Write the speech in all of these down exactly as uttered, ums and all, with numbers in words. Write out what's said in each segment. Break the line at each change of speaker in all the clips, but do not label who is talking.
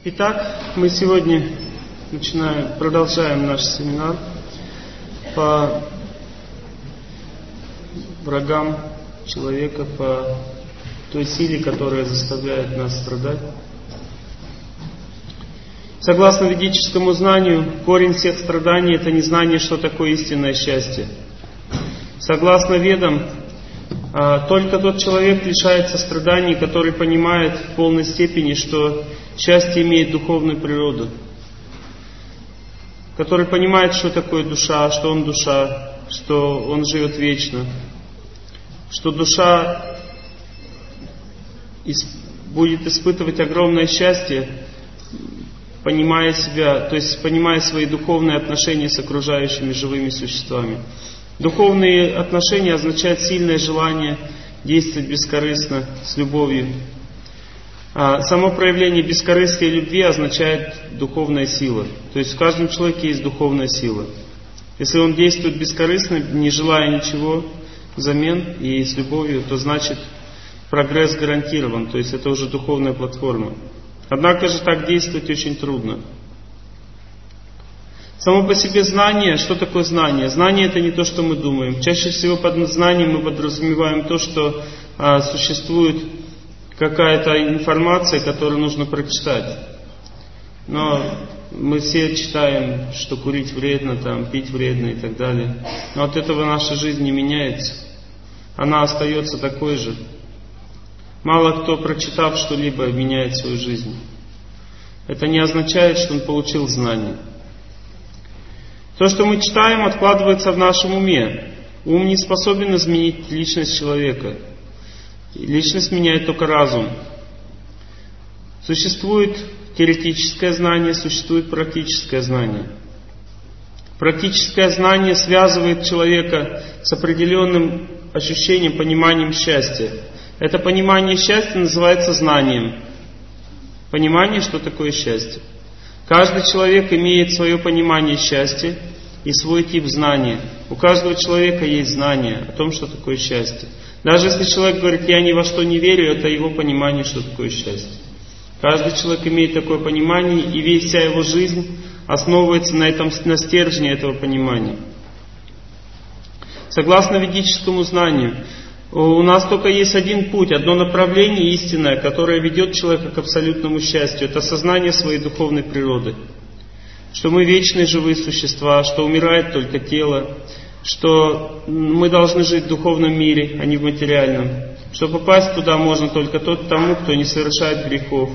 Итак, мы сегодня начинаем, продолжаем наш семинар по врагам человека, по той силе, которая заставляет нас страдать. Согласно ведическому знанию, корень всех страданий — это незнание, что такое истинное счастье. Согласно ведам, только тот человек лишается страданий, который понимает в полной степени, что счастье имеет духовную природу, который понимает, что такое душа, что он душа, что он живет вечно, что душа будет испытывать огромное счастье, понимая себя, то есть понимая свои духовные отношения с окружающими живыми существами. Духовные отношения означают сильное желание действовать бескорыстно, с любовью. А само проявление бескорыстия и любви означает духовная сила. То есть в каждом человеке есть духовная сила. Если он действует бескорыстно, не желая ничего взамен и с любовью, то значит прогресс гарантирован. То есть это уже духовная платформа. Однако же так действовать очень трудно. Само по себе знание, что такое знание? Знание — это не то, что мы думаем. Чаще всего под знанием мы подразумеваем то, что а, существует какая-то информация, которую нужно прочитать. Но мы все читаем, что курить вредно, там, пить вредно и так далее. Но от этого наша жизнь не меняется. Она остается такой же. Мало кто, прочитав что-либо, меняет свою жизнь. Это не означает, что он получил знание. То, что мы читаем, откладывается в нашем уме. Ум не способен изменить личность человека. Личность меняет только разум. Существует теоретическое знание, существует практическое знание. Практическое знание связывает человека с определенным ощущением, пониманием счастья. Это понимание счастья называется знанием. Понимание, что такое счастье. Каждый человек имеет свое понимание счастья и свой тип знания. У каждого человека есть знание о том, что такое счастье. Даже если человек говорит: «Я ни во что не верю», это его понимание, что такое счастье. Каждый человек имеет такое понимание, и весь, вся его жизнь основывается на этом, на стержне этого понимания. Согласно ведическому знанию, у нас только есть один путь, одно направление истинное, которое ведет человека к абсолютному счастью. Это сознание своей духовной природы. Что мы вечные живые существа, что умирает только тело, что мы должны жить в духовном мире, а не в материальном. Что попасть туда можно только тот тому, кто не совершает грехов.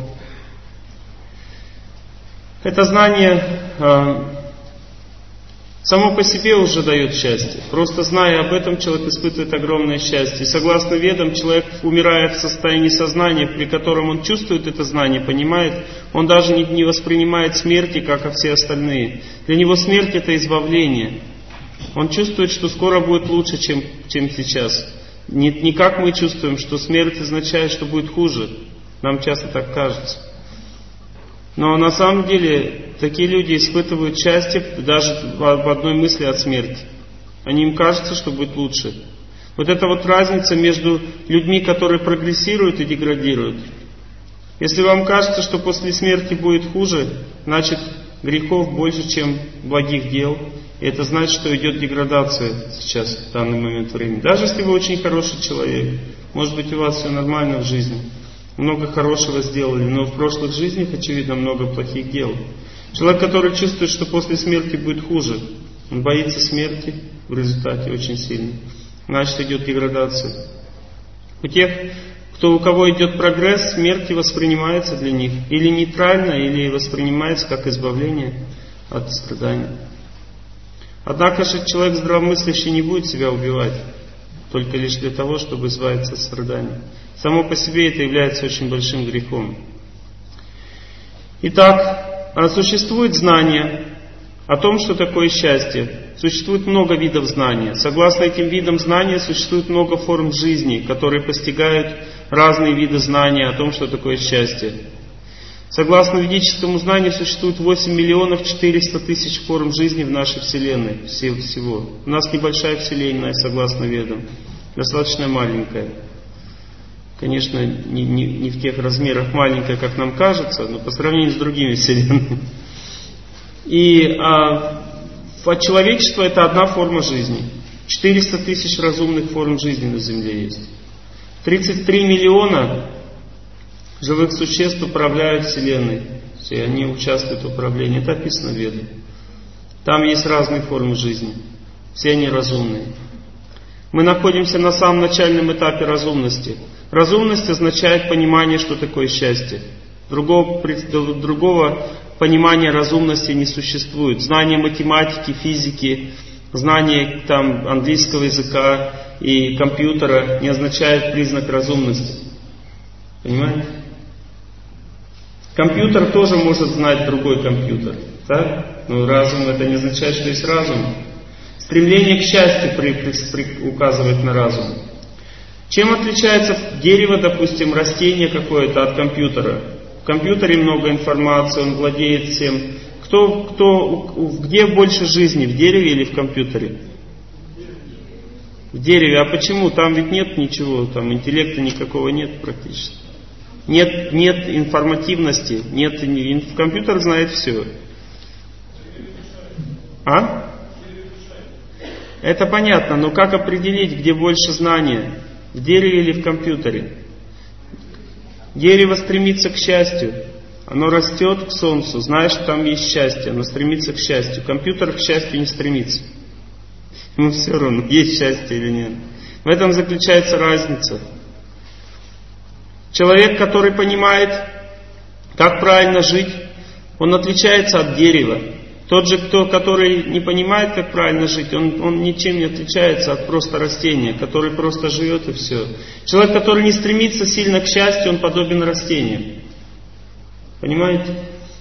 Это знание э, само по себе уже дает счастье. Просто зная об этом, человек испытывает огромное счастье. И согласно ведам, человек, умирая в состоянии сознания, при котором он чувствует это знание, понимает, он даже не, не воспринимает смерти, как и все остальные. Для него смерть — это избавление. Он чувствует, что скоро будет лучше, чем, чем сейчас. Не, не как мы чувствуем, что смерть означает, что будет хуже. Нам часто так кажется. Но на самом деле такие люди испытывают счастье даже в одной мысли от смерти. Они, им кажется, что будет лучше. Вот это вот разница между людьми, которые прогрессируют и деградируют. Если вам кажется, что после смерти будет хуже, значит грехов больше, чем благих дел. И это значит, что идет деградация сейчас, в данный момент времени. Даже если вы очень хороший человек, может быть, у вас все нормально в жизни, много хорошего сделали, но в прошлых жизнях, очевидно, много плохих дел. Человек, который чувствует, что после смерти будет хуже, он боится смерти в результате очень сильно, значит, идет деградация. У тех, кто, у кого идет прогресс, смерть воспринимается для них или нейтрально, или воспринимается как избавление от страданий. Однако же человек здравомыслящий не будет себя убивать только лишь для того, чтобы избавиться от страданий. Само по себе это является очень большим грехом. Итак, существует знание о том, что такое счастье. Существует много видов знания. Согласно этим видам знания существует много форм жизни, которые постигают разные виды знания о том, что такое счастье. Согласно ведическому знанию существует восемь миллионов четыреста тысяч форм жизни в нашей Вселенной. Всего. У нас небольшая Вселенная, согласно ведам. Достаточно маленькая. Конечно, не, не, не в тех размерах маленькая, как нам кажется, но по сравнению с другими вселенными. И а, человечество — это одна форма жизни. четыреста тысяч разумных форм жизни на Земле есть. тридцать три миллиона живых существ управляют Вселенной. И они участвуют в управлении. Это описано в Ведах. Там есть разные формы жизни. Все они разумные. Мы находимся на самом начальном этапе разумности. Разумность означает понимание, что такое счастье. Другого, другого понимания разумности не существует. Знание математики, физики, знание там, английского языка и компьютера не означает признак разумности. Понимаете? Компьютер тоже может знать другой компьютер. Так? Но разум — это не означает, что есть разум. Стремление к счастью при, при, при, указывает на разум. Чем отличается дерево, допустим, растение какое-то от компьютера? В компьютере много информации, он владеет всем. Кто, кто, где больше жизни, в дереве или в компьютере? В дереве. А почему? Там ведь нет ничего, там интеллекта никакого нет практически. Нет, нет информативности, нет, в компьютер знает все. А? Это понятно, но как определить, где больше знания? В дереве или в компьютере? Дерево стремится к счастью. Оно растет к солнцу, знаешь, что там есть счастье, оно стремится к счастью. Компьютер к счастью не стремится. Ему все равно, есть счастье или нет. В этом заключается разница. Человек, который понимает, как правильно жить, он отличается от дерева. Тот же, кто, который не понимает, как правильно жить, он, он ничем не отличается от просто растения, который просто живет и все. Человек, который не стремится сильно к счастью, он подобен растению. Понимаете?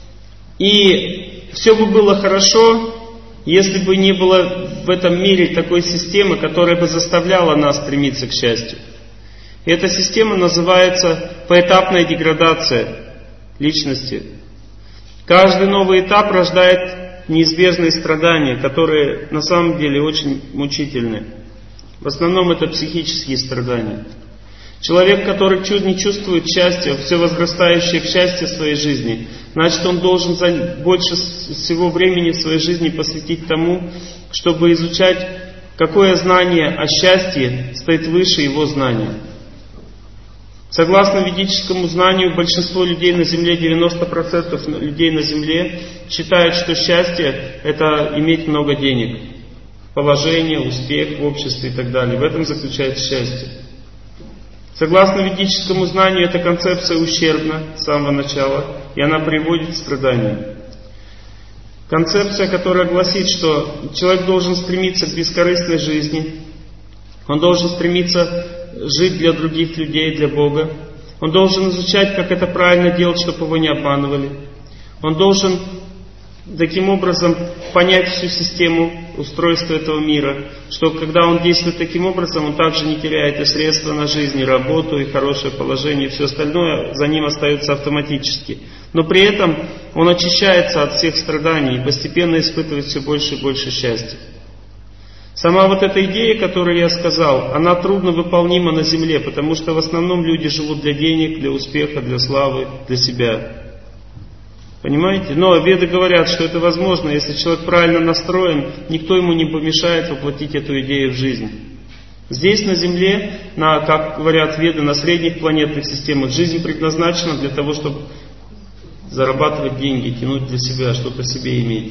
И все бы было хорошо, если бы не было в этом мире такой системы, которая бы заставляла нас стремиться к счастью. И эта система называется поэтапная деградация личности. Каждый новый этап рождает неизбежные страдания, которые на самом деле очень мучительны. В основном это психические страдания. Человек, который не чувствует счастья, все возрастающее счастье в своей жизни, значит, он должен больше всего времени в своей жизни посвятить тому, чтобы изучать, какое знание о счастье стоит выше его знания. Согласно ведическому знанию, большинство людей на Земле, девяносто процентов людей на Земле считают, что счастье — это иметь много денег, положение, успех в обществе и так далее. В этом заключается счастье. Согласно ведическому знанию, эта концепция ущербна с самого начала, и она приводит к страданию. Концепция, которая гласит, что человек должен стремиться к бескорыстной жизни, он должен стремиться жить для других людей, для Бога. Он должен изучать, как это правильно делать, чтобы его не обманывали. Он должен таким образом понять всю систему устройства этого мира, что когда он действует таким образом, он также не теряет и средства на жизнь, и работу, и хорошее положение, и все остальное за ним остается автоматически. Но при этом он очищается от всех страданий и постепенно испытывает все больше и больше счастья. Сама вот эта идея, которую я сказал, она трудно выполнима на Земле, потому что в основном люди живут для денег, для успеха, для славы, для себя. Понимаете? Но Веды говорят, что это возможно, если человек правильно настроен, никто ему не помешает воплотить эту идею в жизнь. Здесь на Земле, на, как говорят Веды, на средних планетных системах, жизнь предназначена для того, чтобы зарабатывать деньги, тянуть для себя, что-то себе иметь.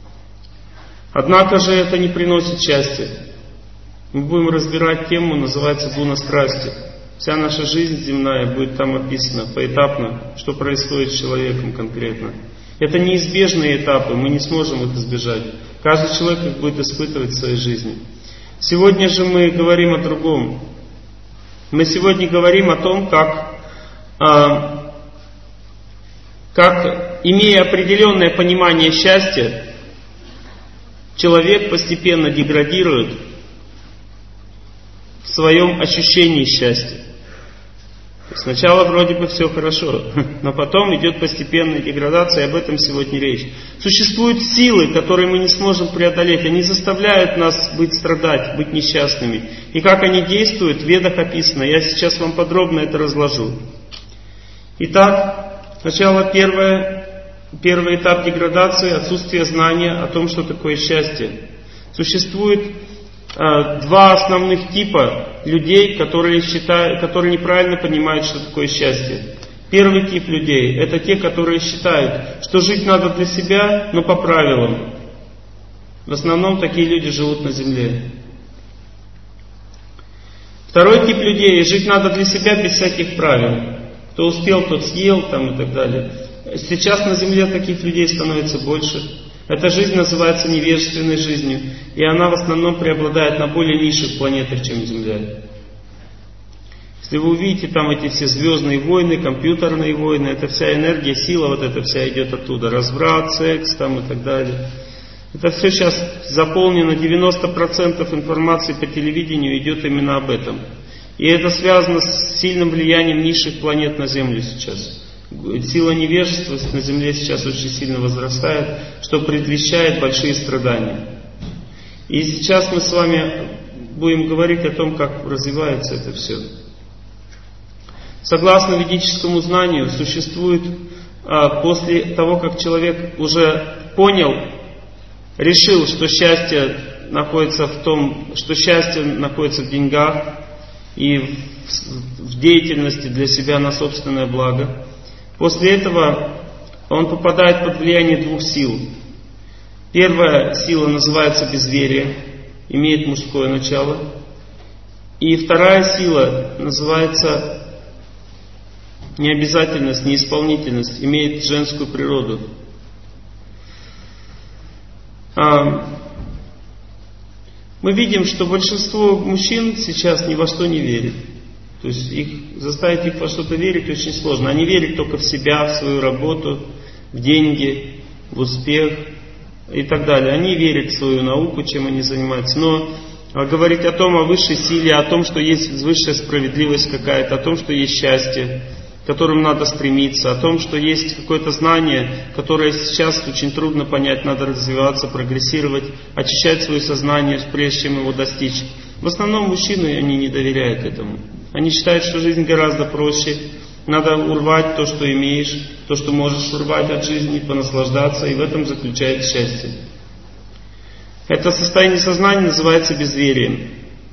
Однако же это не приносит счастья. Мы будем разбирать тему, называется «Гуна страсти». Вся наша жизнь земная будет там описана поэтапно, что происходит с человеком конкретно. Это неизбежные этапы, мы не сможем их избежать. Каждый человек их будет испытывать в своей жизни. Сегодня же мы говорим о другом. Мы сегодня говорим о том, как, а, как имея определенное понимание счастья, человек постепенно деградирует в своем ощущении счастья. Сначала вроде бы все хорошо, но потом идет постепенная деградация, и об этом сегодня речь. Существуют силы, которые мы не сможем преодолеть. Они заставляют нас быть страдать, быть несчастными. И как они действуют, в Ведах описано. Я сейчас вам подробно это разложу. Итак, сначала первое, первый этап деградации — отсутствие знания о том, что такое счастье. Существует э, два основных типа людей, которые, считают, которые неправильно понимают, что такое счастье. Первый тип людей — это те, которые считают, что жить надо для себя, но по правилам. В основном такие люди живут на земле. Второй тип людей — жить надо для себя без всяких правил. Кто успел, тот съел, там, и так далее. Сейчас на земле таких людей становится больше. Эта жизнь называется невежественной жизнью, и она в основном преобладает на более низших планетах, чем Земля. Если вы увидите там эти все звездные войны, компьютерные войны, это вся энергия, сила, вот эта вся идет оттуда. Разврат, секс там и так далее. Это все сейчас заполнено, девяносто процентов информации по телевидению идет именно об этом. И это связано с сильным влиянием низших планет на Землю сейчас. Сила невежества на Земле сейчас очень сильно возрастает, что предвещает большие страдания. И сейчас мы с вами будем говорить о том, как развивается это все. Согласно ведическому знанию, существует, после того, как человек уже понял, решил, что счастье находится в том, что счастье находится в деньгах и в, в деятельности для себя на собственное благо. После этого он попадает под влияние двух сил. Первая сила называется безверие, имеет мужское начало. И вторая сила называется необязательность, неисполнительность, имеет женскую природу. Мы видим, что большинство мужчин сейчас ни во что не верит. То есть их, заставить их во что-то верить очень сложно. Они верят только в себя, в свою работу, в деньги, в успех и так далее. Они верят в свою науку, чем они занимаются. Но говорить о том, о высшей силе, о том, что есть высшая справедливость какая-то, о том, что есть счастье, к которому надо стремиться, о том, что есть какое-то знание, которое сейчас очень трудно понять, надо развиваться, прогрессировать, очищать свое сознание, прежде чем его достичь. В основном мужчины, они не доверяют этому. Они считают, что жизнь гораздо проще. Надо урвать то, что имеешь, то, что можешь урвать от жизни, понаслаждаться, и в этом заключается счастье. Это состояние сознания называется безверием.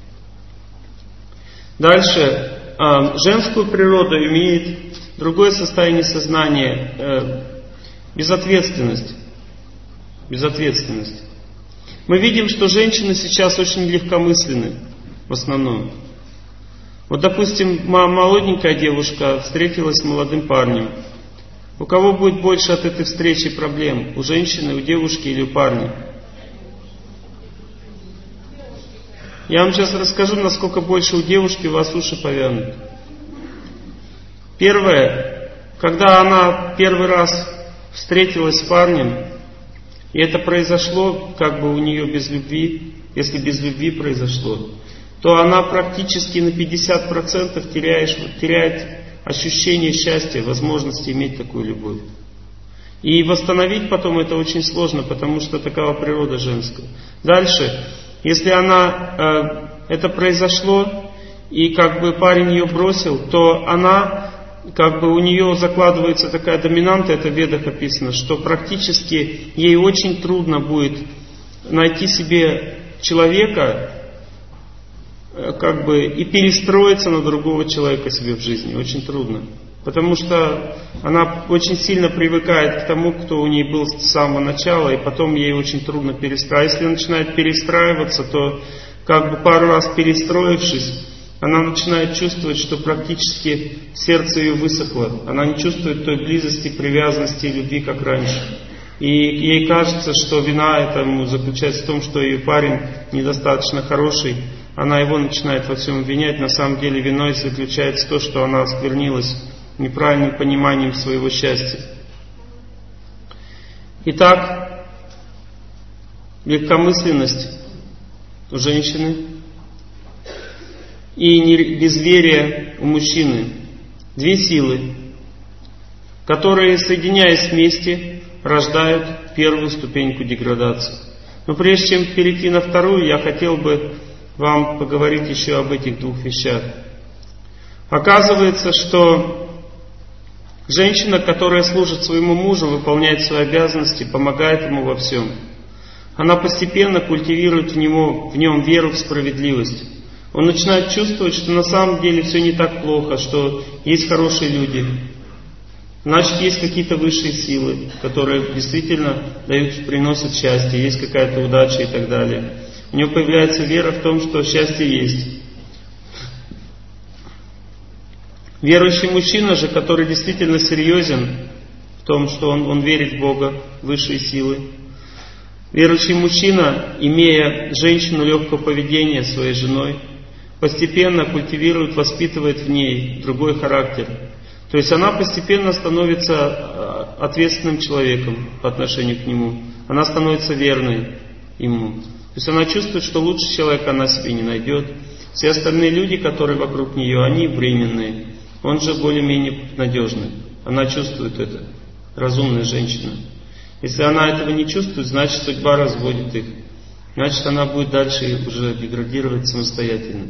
Дальше. Женскую природу имеет другое состояние сознания – безответственность. Безответственность. Мы видим, что женщины сейчас очень легкомысленны в основном. Вот, допустим, молоденькая девушка встретилась с молодым парнем. У кого будет больше от этой встречи проблем? У женщины, у девушки или у парня? Я вам сейчас расскажу, насколько больше у девушки у вас уши повянут. Первое, когда она первый раз встретилась с парнем, и это произошло как бы у нее без любви, если без любви произошло, то она практически на пятьдесят процентов теряешь, теряет ощущение счастья, возможности иметь такую любовь. И восстановить потом это очень сложно, потому что такова природа женская. Дальше, если она, э, это произошло, и как бы парень ее бросил, то она, как бы у нее закладывается такая доминанта, это в Ведах описано, что практически ей очень трудно будет найти себе человека, как бы, и перестроиться на другого человека себе в жизни. Очень трудно. Потому что она очень сильно привыкает к тому, кто у нее был с самого начала, и потом ей очень трудно перестраиваться. Если она начинает перестраиваться, то как бы пару раз перестроившись, она начинает чувствовать, что практически сердце ее высохло. Она не чувствует той близости, привязанности и любви, как раньше. И ей кажется, что вина этому заключается в том, что ее парень недостаточно хороший. Она его начинает во всем обвинять. На самом деле виной заключается то, что она осквернилась неправильным пониманием своего счастья. Итак, легкомысленность у женщины и безверие у мужчины. две силы, которые, соединяясь вместе, рождают первую ступеньку деградации. Но прежде чем перейти на вторую, я хотел бы вам поговорить еще об этих двух вещах. Оказывается, что женщина, которая служит своему мужу, выполняет свои обязанности, помогает ему во всем, она постепенно культивирует в, него, в нем веру в справедливость. Он начинает чувствовать, что на самом деле все не так плохо, что есть хорошие люди. Значит, есть какие-то высшие силы, которые действительно дают, приносят счастье, есть какая-то удача и так далее. У него появляется вера в том, что счастье есть. Верующий мужчина же, который действительно серьезен в том, что он, он верит в Бога, в высшие силы. Верующий мужчина, имея женщину легкого поведения своей женой, постепенно культивирует, воспитывает в ней другой характер. То есть она постепенно становится ответственным человеком по отношению к нему. Она становится верной ему. То есть она чувствует, что лучше человека она себе не найдет. Все остальные люди, которые вокруг нее, они временные. Он же более-менее надежный. Она чувствует это. Разумная женщина. Если она этого не чувствует, значит судьба разводит их. Значит она будет дальше уже деградировать самостоятельно.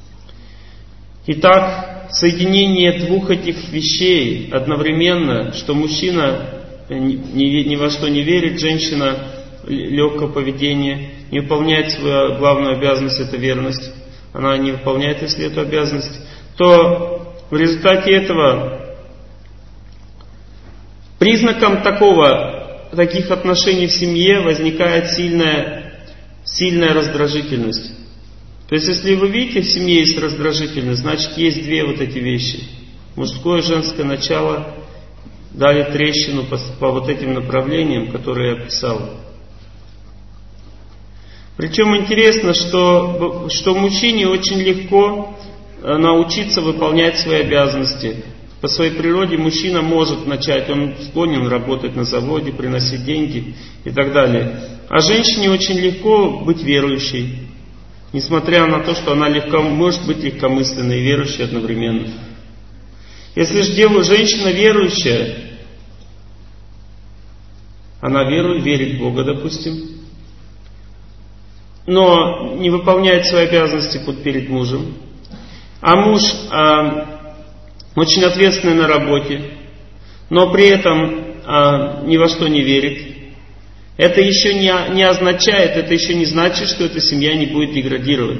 Итак, соединение двух этих вещей одновременно, что мужчина ни, ни, ни во что не верит, женщина легкого поведения, не выполняет свою главную обязанность, это верность, она не выполняет, если эту обязанность, то в результате этого признаком такого, таких отношений в семье возникает сильная, сильная раздражительность. То есть, если вы видите, в семье есть раздражительность, значит, есть две вот эти вещи. Мужское и женское начало дали трещину по, по вот этим направлениям, которые я описал. Причем интересно, что, что мужчине очень легко научиться выполнять свои обязанности. По своей природе мужчина может начать, он склонен работать на заводе, приносить деньги и так далее. А женщине очень легко быть верующей. Несмотря на то, что она легко, может быть легкомысленной и верующей одновременно. Если же девушка, женщина верующая, она верует, верит в Бога, допустим, но не выполняет свои обязанности перед мужем, а муж а, очень ответственный на работе, но при этом а, ни во что не верит, это еще не, не означает, это еще не значит, что эта семья не будет деградировать.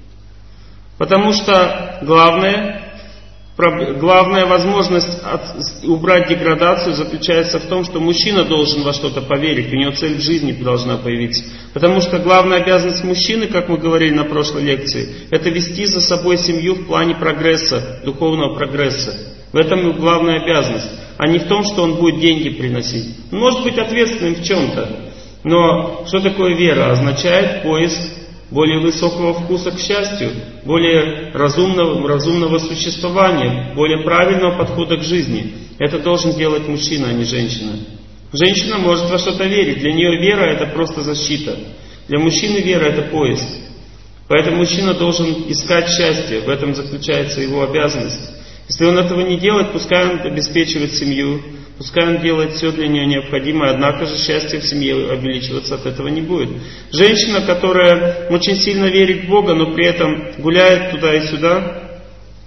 Потому что главное, главная возможность от, убрать деградацию заключается в том, что мужчина должен во что-то поверить, у него цель в жизни должна появиться. Потому что главная обязанность мужчины, как мы говорили на прошлой лекции, это вести за собой семью в плане прогресса, духовного прогресса. В этом главная обязанность, а не в том, что он будет деньги приносить. Он может быть ответственным в чем-то, но что такое вера? Означает поиск более высокого вкуса к счастью, более разумного, разумного существования, более правильного подхода к жизни. Это должен делать мужчина, а не женщина. Женщина может во что-то верить, для нее вера это просто защита. Для мужчины вера это поиск. Поэтому мужчина должен искать счастье, в этом заключается его обязанность. Если он этого не делает, пускай он обеспечивает семью, пускай он делает все для нее необходимое, однако же счастье в семье увеличиваться от этого не будет. Женщина, которая очень сильно верит в Бога, но при этом гуляет туда и сюда,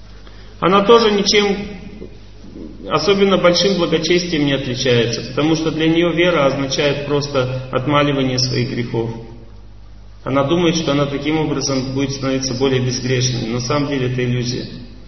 она тоже ничем, особенно большим благочестием не отличается, потому что для нее вера означает просто отмаливание своих грехов. Она думает, что она таким образом будет становиться более безгрешной, но на самом деле это иллюзия.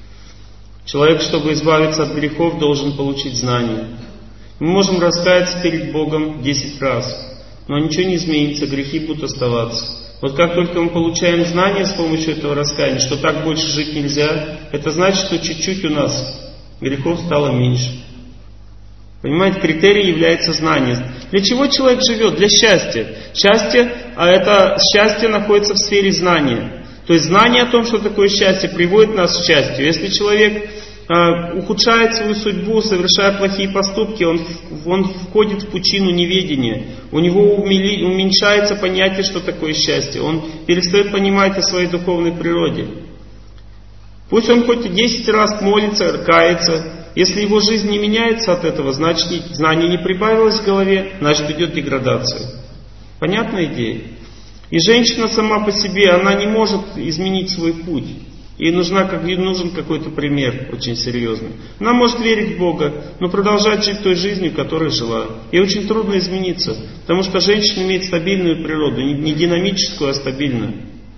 Человек, чтобы избавиться от грехов, должен получить знания. Мы можем раскаяться перед Богом десять раз, но ничего не изменится, грехи будут оставаться. Вот как только мы получаем знания с помощью этого раскаяния, что так больше жить нельзя, это значит, что чуть-чуть у нас грехов стало меньше. Понимаете, критерий является знание. Для чего человек живет? Для счастья. Счастье, а это счастье находится в сфере знания. То есть знание о том, что такое счастье, приводит нас к счастью. Если человек э, ухудшает свою судьбу, совершая плохие поступки, он, он входит в пучину неведения. У него умели, уменьшается понятие, что такое счастье. Он перестает понимать о своей духовной природе. Пусть он хоть и десять раз молится, кается, Если его жизнь не меняется от этого, значит знание не прибавилось в голове, значит идет деградация. Понятная идея? И женщина сама по себе, она не может изменить свой путь. Ей нужна, как, ей нужен какой-то пример очень серьезный. Она может верить в Бога, но продолжать жить той жизнью, которой жила. Ей очень трудно измениться, потому что женщина имеет стабильную природу, не динамическую, а стабильную.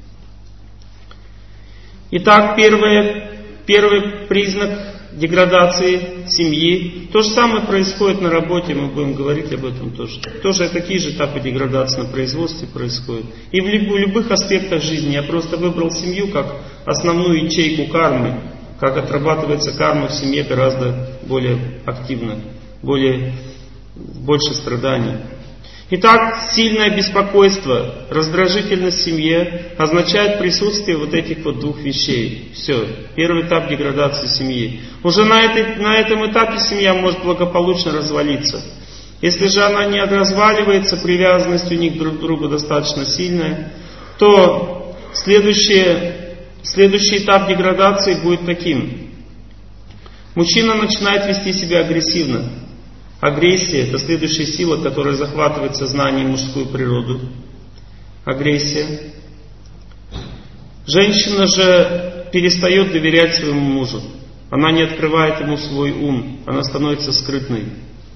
Итак, первое, первый признак деградации семьи. То же самое происходит на работе, мы будем говорить об этом тоже. Тоже такие же этапы деградации на производстве происходят. И в любых аспектах жизни. Я просто выбрал семью как основную ячейку кармы. Как отрабатывается карма в семье гораздо более активно, более, больше страданий. Итак, сильное беспокойство, раздражительность в семье означает присутствие вот этих вот двух вещей. Все, первый этап деградации семьи. Уже на, этой, на этом этапе семья может благополучно развалиться. Если же она не разваливается, привязанность у них друг к другу достаточно сильная, то следующее, следующий этап деградации будет таким. Мужчина начинает вести себя агрессивно. Агрессия – это следующая сила, которая захватывает сознание и мужскую природу. Агрессия. Женщина же перестает доверять своему мужу. Она не открывает ему свой ум. Она становится скрытной.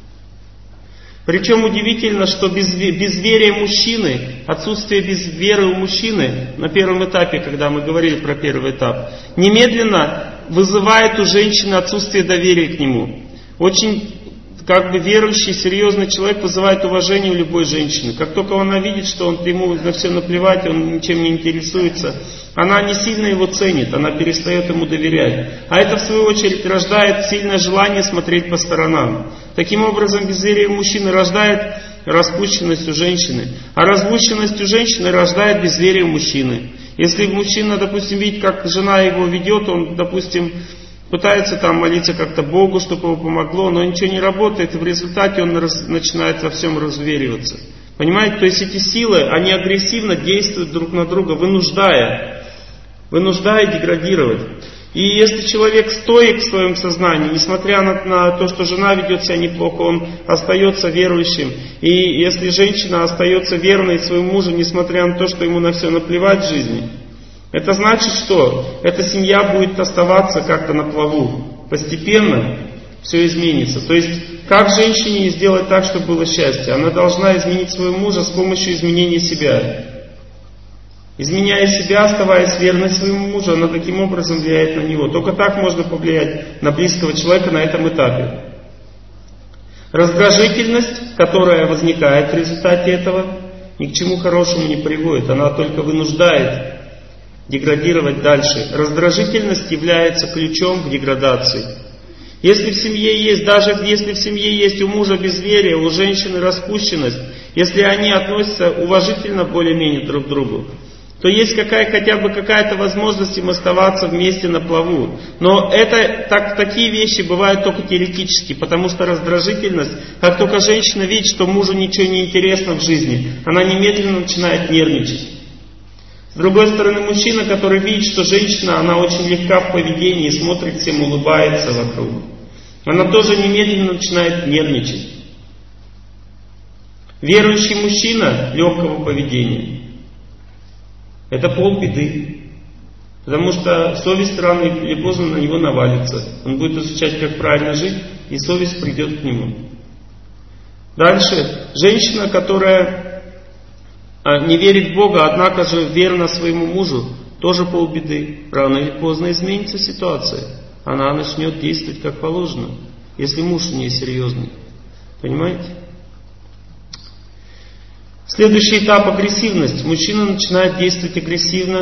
Причем удивительно, что безверие мужчины, отсутствие безверы у мужчины на первом этапе, когда мы говорили про первый этап, немедленно вызывает у женщины отсутствие доверия к нему. Очень как бы верующий, серьезный человек вызывает уважение у любой женщины. Как только она видит, что он, ему на все наплевать, он ничем не интересуется, она не сильно его ценит, она перестает ему доверять. А это в свою очередь рождает сильное желание смотреть по сторонам. Таким образом, безверие мужчины рождает распущенность у женщины, а распущенность у женщины рождает безверие у мужчины. Если мужчина, допустим, видит, как жена его ведет, он, допустим, пытается там молиться как-то Богу, чтобы ему помогло, но ничего не работает, и в результате он раз, начинает во всем разувериваться. Понимаете? То есть эти силы, они агрессивно действуют друг на друга, вынуждая, вынуждая деградировать. И если человек стоит в своем сознании, несмотря на, на то, что жена ведет себя неплохо, он остается верующим. И если женщина остается верной своему мужу, несмотря на то, что ему на все наплевать в жизни, это значит, что эта семья будет оставаться как-то на плаву. Постепенно все изменится. То есть, как женщине сделать так, чтобы было счастье? Она должна изменить своего мужа с помощью изменения себя. Изменяя себя, оставаясь верной своему мужу, она таким образом влияет на него. Только так можно повлиять на близкого человека на этом этапе. Раздражительность, которая возникает в результате этого, ни к чему хорошему не приводит. Она только вынуждает деградировать дальше. Раздражительность является ключом к деградации. Если в семье есть, даже если в семье есть у мужа безверие, у женщины распущенность, если они относятся уважительно более-менее друг к другу, то есть какая, хотя бы какая-то возможность им оставаться вместе на плаву. Но это, так, такие вещи бывают только теоретически, потому что раздражительность, как только женщина видит, что мужу ничего не интересно в жизни, она немедленно начинает нервничать. С другой стороны, мужчина, который видит, что женщина, она очень легка в поведении, смотрит всем, улыбается вокруг, она тоже немедленно начинает нервничать. Верующий мужчина легкого поведения — это полбеды. Потому что совесть рано или поздно на него навалится. Он будет изучать, как правильно жить, и совесть придет к нему. Дальше. Женщина, которая не верит в Бога, однако же верна своему мужу, тоже полбеды. Рано или поздно изменится ситуация. Она начнет действовать как положено, если муж у нее серьезный. Понимаете? Следующий этап — агрессивность. Мужчина начинает действовать агрессивно.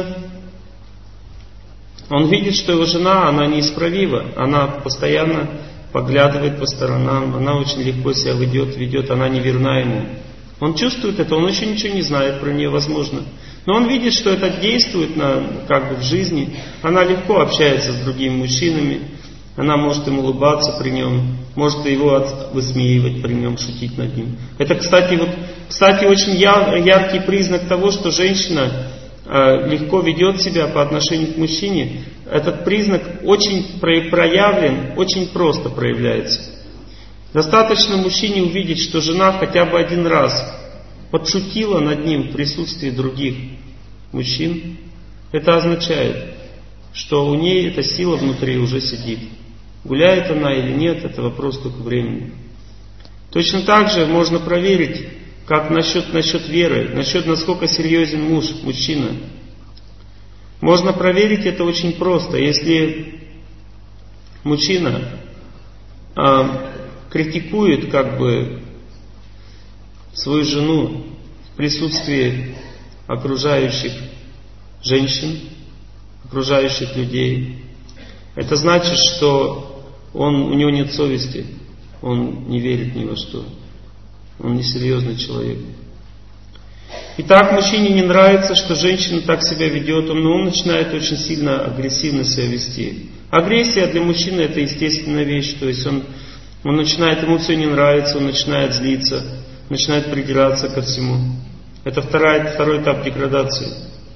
Он видит, что его жена, она неисправива. Она постоянно поглядывает по сторонам. Она очень легко себя ведет, ведет, она не верна ему. Он чувствует это, он еще ничего не знает про нее, возможно. Но он видит, что это действует на, как бы в жизни. Она легко общается с другими мужчинами. Она может им улыбаться при нем, может его высмеивать при нем, шутить над ним. Это, кстати, вот, кстати, очень яр, яркий признак того, что женщина, легко ведет себя по отношению к мужчине, этот признак очень проявлен, очень просто проявляется. Достаточно мужчине увидеть, что жена хотя бы один раз подшутила над ним в присутствии других мужчин. Это означает, что у ней эта сила внутри уже сидит. Гуляет она или нет, это вопрос только времени. Точно так же можно проверить, как насчет, насчет веры, насчет насколько серьезен муж, мужчина. Можно проверить это очень просто. Если мужчина а, критикует как бы свою жену в присутствии окружающих женщин, окружающих людей, это значит, что он, у него нет совести, он не верит ни во что, он несерьезный человек. Итак, мужчине не нравится, что женщина так себя ведет, но он начинает очень сильно агрессивно себя вести. Агрессия для мужчины это естественная вещь, то есть он, он начинает, ему все не нравится, он начинает злиться, начинает придираться ко всему. Это вторая, второй этап деградации.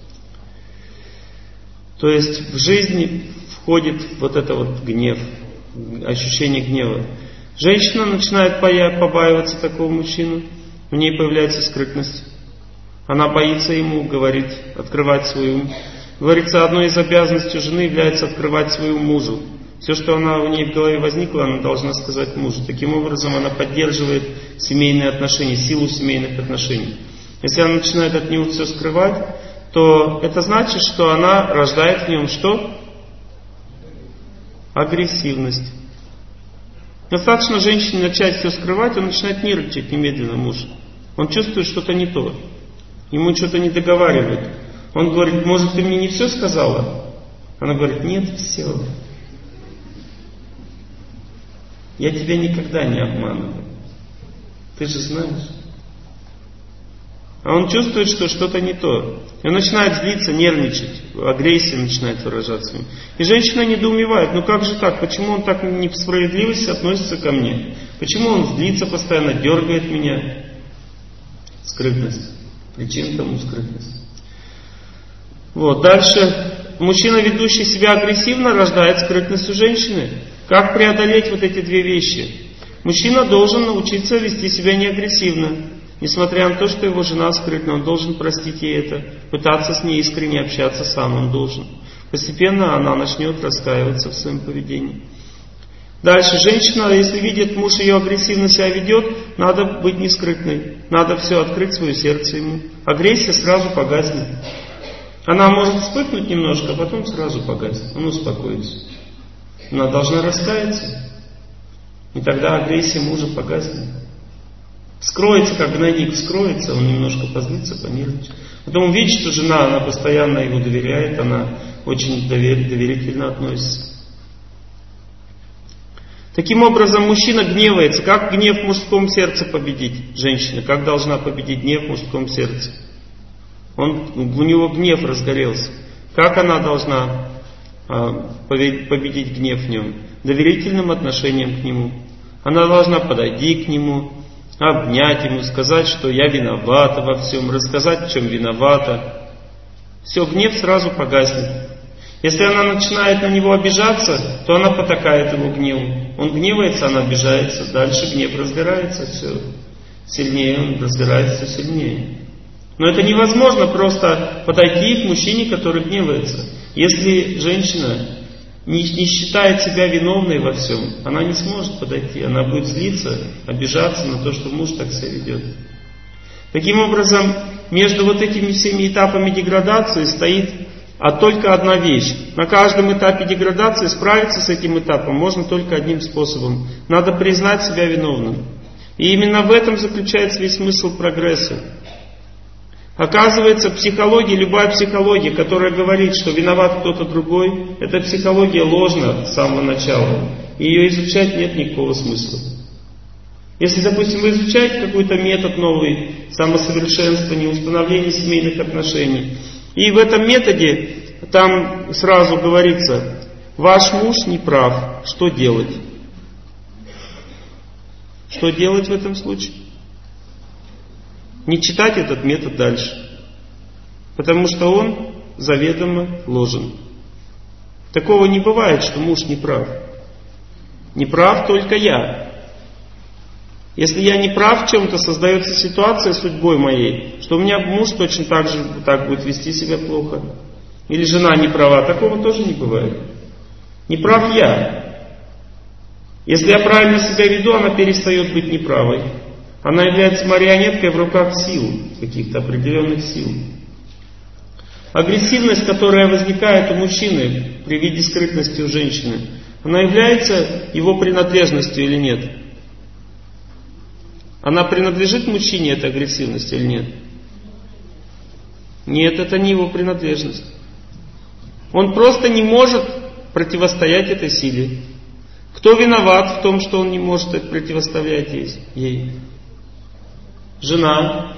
То есть в жизни входит вот это вот гнев, ощущение гнева. Женщина начинает побаиваться такого мужчину, в ней появляется скрытность. Она боится ему говорить, открывать свой ум. Говорится, одной из обязанностей жены является открывать своему мужу. Все, что она у ней в голове возникло, она должна сказать мужу. Таким образом, она поддерживает семейные отношения, силу семейных отношений. Если она начинает от него все скрывать, то это значит, что она рождает в нем что? Агрессивность. Достаточно женщине начать все скрывать, он начинает нервничать немедленно, муж. Он чувствует что-то не то. Ему что-то не договаривают. Он говорит, может, ты мне не все сказала? Она говорит, нет, все. Я тебя никогда не обманываю. Ты же знаешь. А он чувствует, что что-то не то. И он начинает злиться, нервничать, агрессия начинает выражаться. И женщина недоумевает, ну как же так, почему он так не по справедливости относится ко мне? Почему он злится постоянно, дергает меня? Скрытность. Причина тому скрытность. Вот, дальше. Мужчина, ведущий себя агрессивно, рождает скрытность у женщины. Как преодолеть вот эти две вещи? Мужчина должен научиться вести себя неагрессивно. Несмотря на то, что его жена скрытна, он должен простить ей это, пытаться с ней искренне общаться сам он должен. Постепенно она начнет раскаиваться в своем поведении. Дальше, женщина, если видит, муж ее агрессивно себя ведет, надо быть не скрытной. Надо все открыть свое сердце ему. Агрессия сразу погаснет. Она может вспыхнуть немножко, а потом сразу погаснет. Он успокоится. Она должна раскаяться. И тогда агрессия мужа погаснет. Вскроется, как гнойник вскроется, он немножко позлится, понервничает. Потом увидит, что жена, она постоянно его доверяет, она очень довер, доверительно относится. Таким образом, мужчина гневается. Как гнев в мужском сердце победить? Женщина, как должна победить гнев в мужском сердце? Он, у него гнев разгорелся. Как она должна а, победить гнев в нем? Доверительным отношением к нему. Она должна подойти к нему, обнять ему, сказать, что я виновата во всем, рассказать, в чем виновата. Все, гнев сразу погаснет. Если она начинает на него обижаться, то она потакает его гневу. Он гневается, она обижается. Дальше гнев разгорается, все сильнее, он разгорается все сильнее. Но это невозможно просто подойти к мужчине, который гневается. Если женщина не, не считает себя виновной во всем, она не сможет подойти. Она будет злиться, обижаться на то, что муж так себя ведет. Таким образом, между вот этими всеми этапами деградации стоит а только одна вещь. На каждом этапе деградации справиться с этим этапом можно только одним способом. Надо признать себя виновным. И именно в этом заключается весь смысл прогресса. Оказывается, психология, любая психология, которая говорит, что виноват кто-то другой, эта психология ложна с самого начала. И ее изучать нет никакого смысла. Если, допустим, вы изучаете какой-то метод новый, самосовершенствования, установления семейных отношений, и в этом методе там сразу говорится, ваш муж не прав, что делать? Что делать в этом случае? Не читать этот метод дальше. Потому что он заведомо ложен. Такого не бывает, что муж не прав. Не прав только я. Если я не прав в чем-то, создается ситуация судьбой моей, что у меня муж точно так же так будет вести себя плохо. Или жена не права. Такого тоже не бывает. Не прав я. Если я правильно себя веду, она перестает быть неправой. Она является марионеткой в руках сил, каких-то определенных сил. Агрессивность, которая возникает у мужчины при виде скрытности у женщины, она является его принадлежностью или нет? Она принадлежит мужчине, эта агрессивность, или нет? Нет, это не его принадлежность. Он просто не может противостоять этой силе. Кто виноват в том, что он не может противостоять ей? Жена.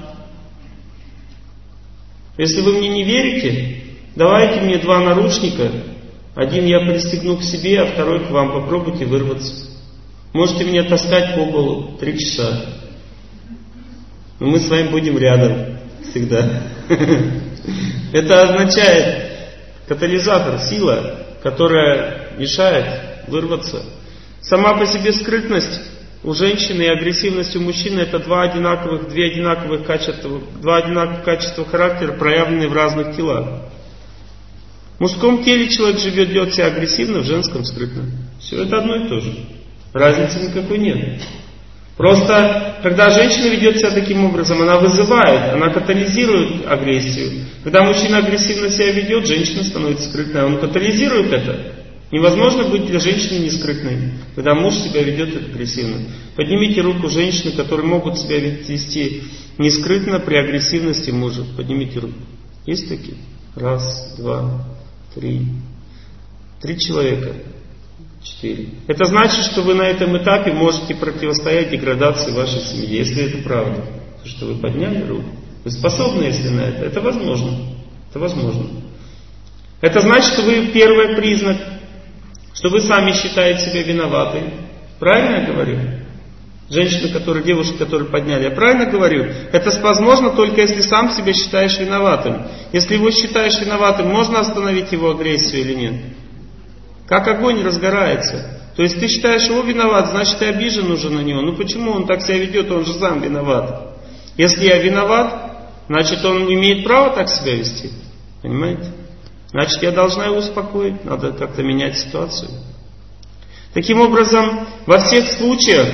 Если вы мне не верите, давайте мне два наручника. Один я пристегну к себе, а второй к вам. Попробуйте вырваться. Можете меня таскать по полу три часа. Но мы с вами будем рядом всегда. Это означает катализатор, сила, которая мешает вырваться. Сама по себе скрытность у женщины и агрессивность у мужчины — это два одинаковых, две одинаковых качества, два одинаковых качества характера, проявленные в разных телах. В мужском теле человек живет, ведет себя агрессивно, в женском скрытно. Все это одно и то же. Разницы никакой нет. Просто, когда женщина ведет себя таким образом, она вызывает, она катализирует агрессию. Когда мужчина агрессивно себя ведет, женщина становится скрытной. Он катализирует это. Невозможно быть для женщины не скрытной, когда муж себя ведет агрессивно. Поднимите руку женщины, которые могут себя вести не скрытно при агрессивности мужа. Поднимите руку. Есть такие? Раз, два, три. Три человека. Четыре. Это значит, что вы на этом этапе можете противостоять деградации вашей семьи, если это правда. То, что вы подняли руку. Вы способны, если на это. Это возможно. Это возможно. Это значит, что вы первый признак, что вы сами считаете себя виноватой. Правильно я говорю? Женщины, которые, девушки, которые подняли. Я правильно говорю? Это возможно только если сам себя считаешь виноватым. Если его считаешь виноватым, можно остановить его агрессию или нет? Как огонь разгорается. То есть ты считаешь его виноват, значит ты обижен уже на него. Ну почему он так себя ведет, он же сам виноват. Если я виноват, значит он имеет право так себя вести. Понимаете? Значит, я должна его успокоить, надо как-то менять ситуацию. Таким образом, во всех случаях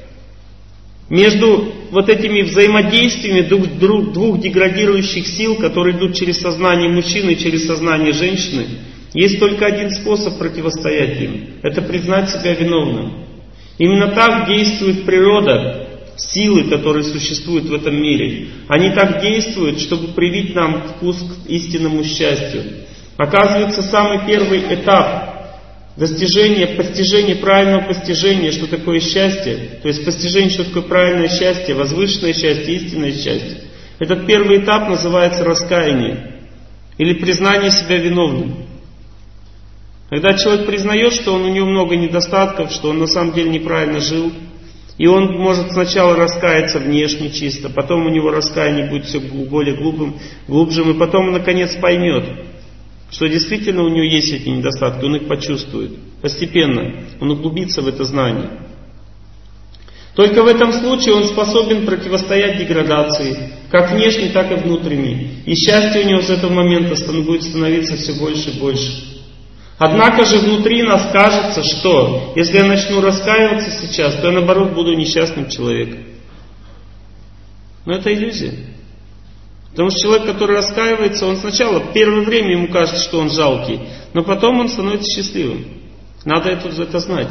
между вот этими взаимодействиями двух, двух, двух деградирующих сил, которые идут через сознание мужчины и через сознание женщины, есть только один способ противостоять им. Это признать себя виновным. Именно так действует природа, силы, которые существуют в этом мире. Они так действуют, чтобы привить нам вкус к истинному счастью. Оказывается, самый первый этап достижения, постижения, правильного постижения, что такое счастье, то есть постижение, что такое правильное счастье, возвышенное счастье, истинное счастье. Этот первый этап называется раскаяние или признание себя виновным. Когда человек признает, что он, у него много недостатков, что он на самом деле неправильно жил, и он может сначала раскаяться внешне чисто, потом у него раскаяние будет все более глубым, глубжим, и потом он наконец поймет, что действительно у него есть эти недостатки, он их почувствует. Постепенно он углубится в это знание. Только в этом случае он способен противостоять деградации, как внешней, так и внутренней. И счастье у него с этого момента будет становиться все больше и больше. Однако же внутри нас кажется, что если я начну раскаиваться сейчас, то я наоборот буду несчастным человеком. Но это иллюзия. Потому что человек, который раскаивается, он сначала, в первое время ему кажется, что он жалкий, но потом он становится счастливым. Надо это, это знать.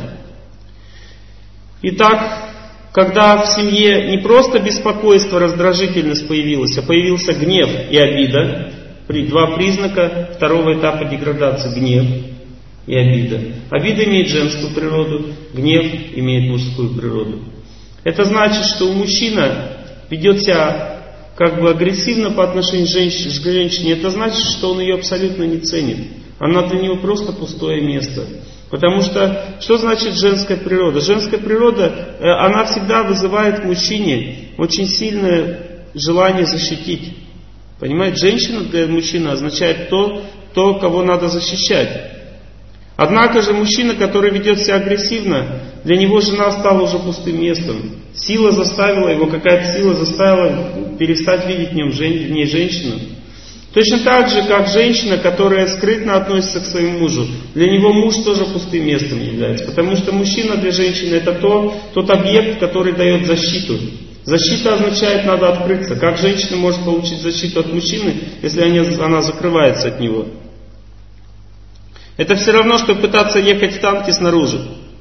Итак, когда в семье не просто беспокойство, раздражительность появилась, а появился гнев и обида, два признака второго этапа деградации — гнев и обида. Обида имеет женскую природу, гнев имеет мужскую природу. Это значит, что у мужчины ведет себя как бы агрессивно по отношению к женщине. Это значит, что он ее абсолютно не ценит. Она для него просто пустое место. Потому что, что значит женская природа? Женская природа, она всегда вызывает в мужчине очень сильное желание защитить. Понимаете, женщина для мужчины означает то, то, кого надо защищать. Однако же мужчина, который ведет себя агрессивно, для него жена стала уже пустым местом. Сила заставила его, какая-то сила заставила перестать видеть в, нем, в ней женщину. Точно так же, как женщина, которая скрытно относится к своему мужу, для него муж тоже пустым местом является. Потому что мужчина для женщины это то, тот объект, который дает защиту. Защита означает, надо открыться. Как женщина может получить защиту от мужчины, если она закрывается от него? Это все равно, что пытаться ехать в танке снаружи.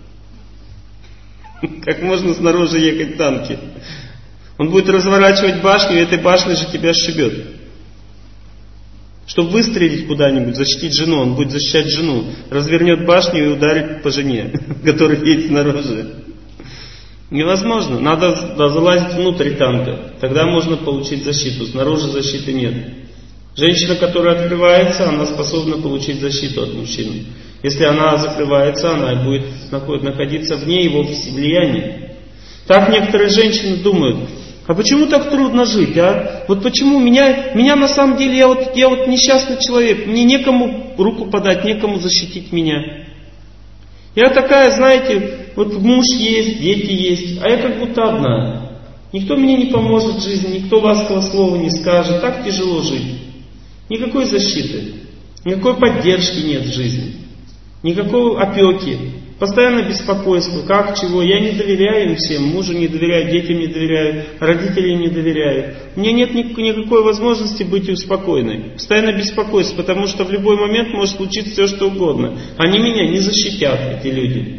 Как можно снаружи ехать в танке? Он будет разворачивать башню, и этой башней же тебя сшибет. Чтобы выстрелить куда-нибудь, защитить жену, он будет защищать жену. Развернет башню и ударит по жене, которая едет снаружи. Невозможно. Надо залазить внутрь танка. Тогда можно получить защиту. Снаружи защиты нет. Женщина, которая открывается, она способна получить защиту от мужчины. Если она закрывается, она будет находиться вне его влияния. Так некоторые женщины думают: а почему так трудно жить, а? Вот почему меня, меня на самом деле, я вот, я вот несчастный человек, мне некому руку подать, некому защитить меня. Я такая, знаете, вот муж есть, дети есть, а я как будто одна. Никто мне не поможет в жизни, никто ласкового слова не скажет, так тяжело жить. Никакой защиты, никакой поддержки нет в жизни, никакой опеки, постоянно беспокойство, как, чего. Я не доверяю им всем, мужу не доверяю, детям не доверяю, родителям не доверяю. У меня нет никакой возможности быть успокоенной. Постоянно беспокойство, потому что в любой момент может случиться все, что угодно. Они меня не защитят, эти люди.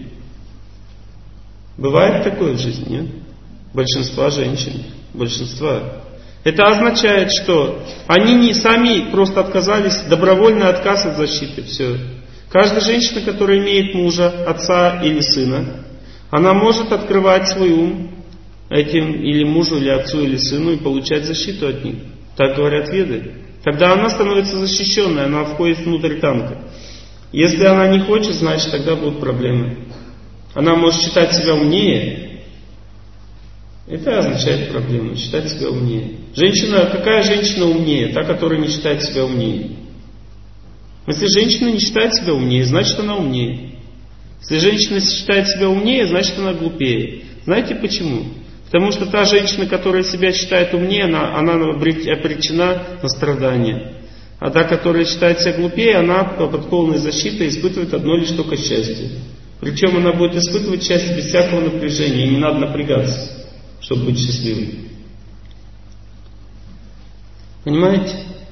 Бывает такое в жизни, нет? Большинство женщин, большинство. Это означает, что они не сами просто отказались, добровольный отказ от защиты, все. Каждая женщина, которая имеет мужа, отца или сына, она может открывать свой ум этим или мужу, или отцу, или сыну и получать защиту от них. Так говорят веды. Тогда она становится защищенной, она входит внутрь танка. Если она не хочет, значит тогда будут проблемы. Она может считать себя умнее. Это означает проблему, считать себя умнее. Женщина, какая женщина умнее? Та, которая не считает себя умнее. Если женщина не считает себя умнее, значит она умнее. Если женщина считает себя умнее, значит она глупее. Знаете почему? Потому что та женщина, которая себя считает умнее, она, она обречена на страдания. А та, которая считает себя глупее, она под полной защитой испытывает одно лишь только счастье. Причем она будет испытывать счастье без всякого напряжения, и не надо напрягаться, чтобы быть счастливой. Понимаете?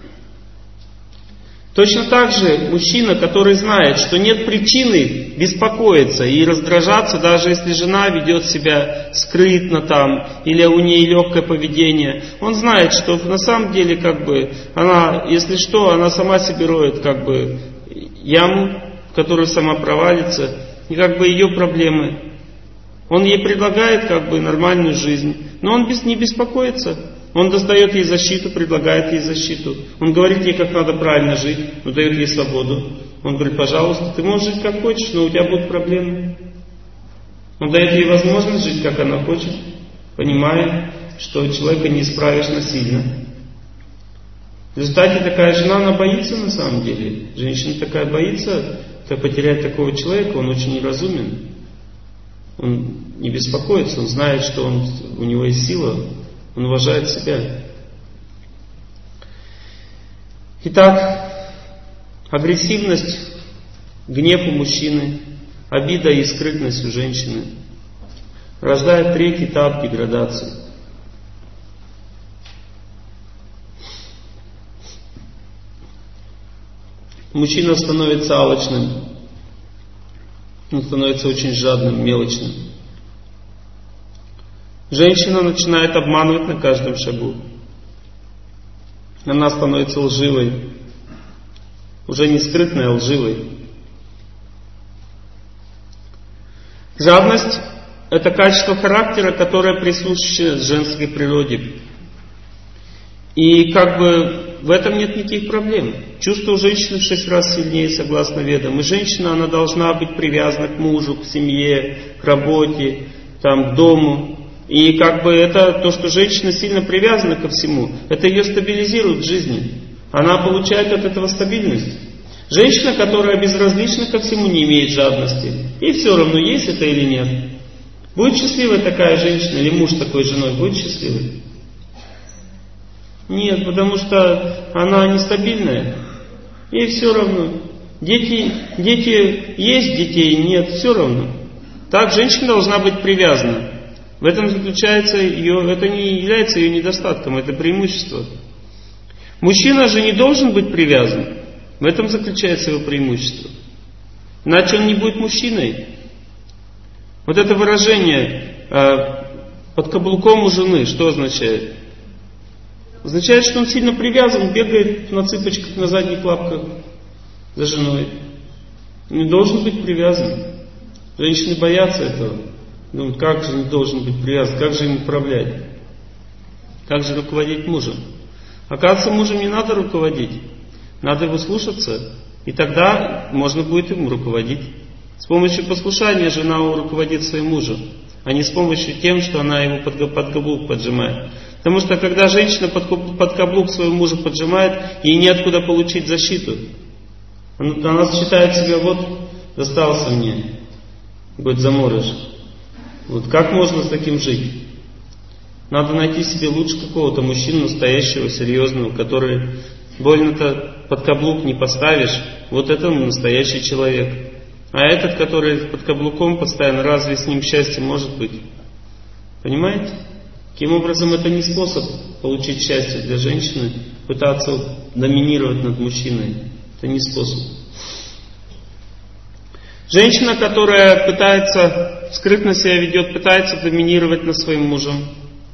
Точно так же мужчина, который знает, что нет причины беспокоиться и раздражаться, даже если жена ведет себя скрытно там, или у нее легкое поведение. Он знает, что на самом деле, как бы, она, если что, она сама себе роет, как бы, яму, в которую сама провалится, и как бы ее проблемы. Он ей предлагает, как бы, нормальную жизнь, но он без, не беспокоится. Он достает ей защиту, предлагает ей защиту. Он говорит ей, как надо правильно жить, но дает ей свободу. Он говорит: пожалуйста, ты можешь жить как хочешь, но у тебя будут проблемы. Он дает ей возможность жить, как она хочет, понимая, что человека не исправишь насильно. В результате такая жена, она боится на самом деле. Женщина такая боится потерять такого человека, он очень неразумен. Он не беспокоится, он знает, что он, у него есть сила. Он уважает себя. Итак, агрессивность, гнев у мужчины, обида и скрытность у женщины рождает третий этап деградации. Мужчина становится алчным, он становится очень жадным, мелочным. Женщина начинает обманывать на каждом шагу. Она становится лживой. Уже не скрытной, а лживой. Жадность – это качество характера, которое присуще женской природе. И как бы в этом нет никаких проблем. Чувство у женщины в шесть раз сильнее, согласно ведам. И женщина, она должна быть привязана к мужу, к семье, к работе, там, к дому. И как бы это то, что женщина сильно привязана ко всему, это ее стабилизирует в жизни. Она получает от этого стабильность. Женщина, которая безразлична ко всему, не имеет жадности. И все равно, есть это или нет. Будет счастливой такая женщина, или муж такой женой, будет счастливый? Нет, потому что она нестабильная. И все равно. Дети, дети есть, детей нет, все равно. Так женщина должна быть привязана. В этом заключается ее, это не является ее недостатком, это преимущество. Мужчина же не должен быть привязан. В этом заключается его преимущество. Иначе он не будет мужчиной. Вот это выражение э, под каблуком у жены, что означает? Означает, что он сильно привязан, бегает на цыпочках, на задних лапках за женой. Не должен быть привязан. Женщины боятся этого. Думают, как же не должен быть привязан, как же им управлять? Как же руководить мужем? Оказывается, мужем не надо руководить. Надо его слушаться, и тогда можно будет им руководить. С помощью послушания жена руководит своим мужем, а не с помощью тем, что она его под, под каблук поджимает. Потому что когда женщина под, под каблук своего мужа поджимает, ей неоткуда получить защиту. Она, она считает себя, вот, достался мне, говорит, заморыш. Вот как можно с таким жить? Надо найти себе лучше какого-то мужчину настоящего, серьезного, который больно-то под каблук не поставишь. Вот это настоящий человек. А этот, который под каблуком постоянно, разве с ним счастье может быть? Понимаете? Таким образом, это не способ получить счастье для женщины, пытаться доминировать над мужчиной. Это не способ. Женщина, которая пытается, скрытно себя ведет, пытается доминировать над своим мужем.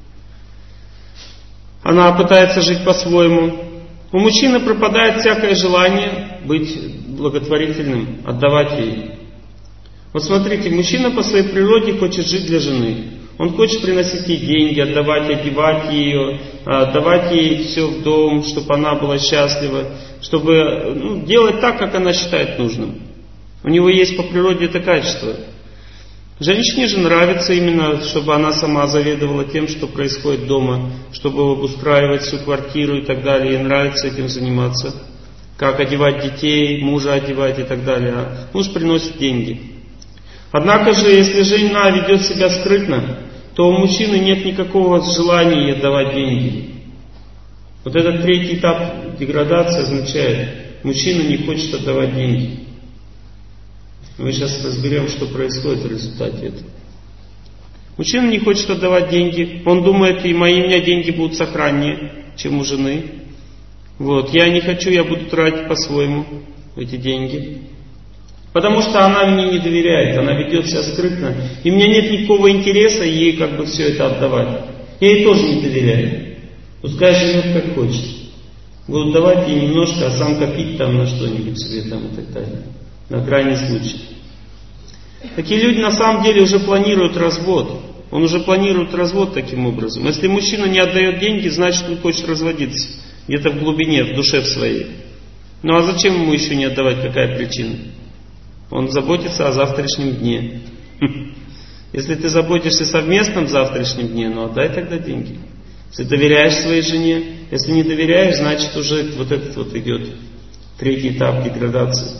Она пытается жить по-своему. У мужчины пропадает всякое желание быть благотворительным, отдавать ей. Вот смотрите, мужчина по своей природе хочет жить для жены. Он хочет приносить ей деньги, отдавать, одевать ее, отдавать ей все в дом, чтобы она была счастлива, чтобы ну, делать так, как она считает нужным. У него есть по природе это качество. Женщине же нравится именно, чтобы она сама заведовала тем, что происходит дома, чтобы обустраивать всю квартиру и так далее. Ей нравится этим заниматься. Как одевать детей, мужа одевать и так далее. А муж приносит деньги. Однако же, если жена ведет себя скрытно, то у мужчины нет никакого желания ей отдавать деньги. Вот этот третий этап деградации означает, мужчина не хочет отдавать деньги. Мы сейчас разберем, что происходит в результате этого. Мужчина не хочет отдавать деньги. Он думает, и мои у меня деньги будут сохраннее, чем у жены. Вот. Я не хочу, я буду тратить по-своему эти деньги. Потому что она мне не доверяет, она ведет себя скрытно. И у меня нет никакого интереса ей как бы все это отдавать. Я ей тоже не доверяю. Пускай живет как хочет. Буду давать ей немножко, а сам копить там на что-нибудь себе там и так далее. На крайний случай. Такие люди на самом деле уже планируют развод. Он уже планирует развод таким образом. Если мужчина не отдает деньги, значит он хочет разводиться. Где-то в глубине, в душе в своей. Ну а зачем ему еще не отдавать, какая причина? Он заботится о завтрашнем дне. Если ты заботишься о совместном завтрашнем дне, ну отдай тогда деньги. Если доверяешь своей жене, если не доверяешь, значит уже вот этот вот идет третий этап деградации.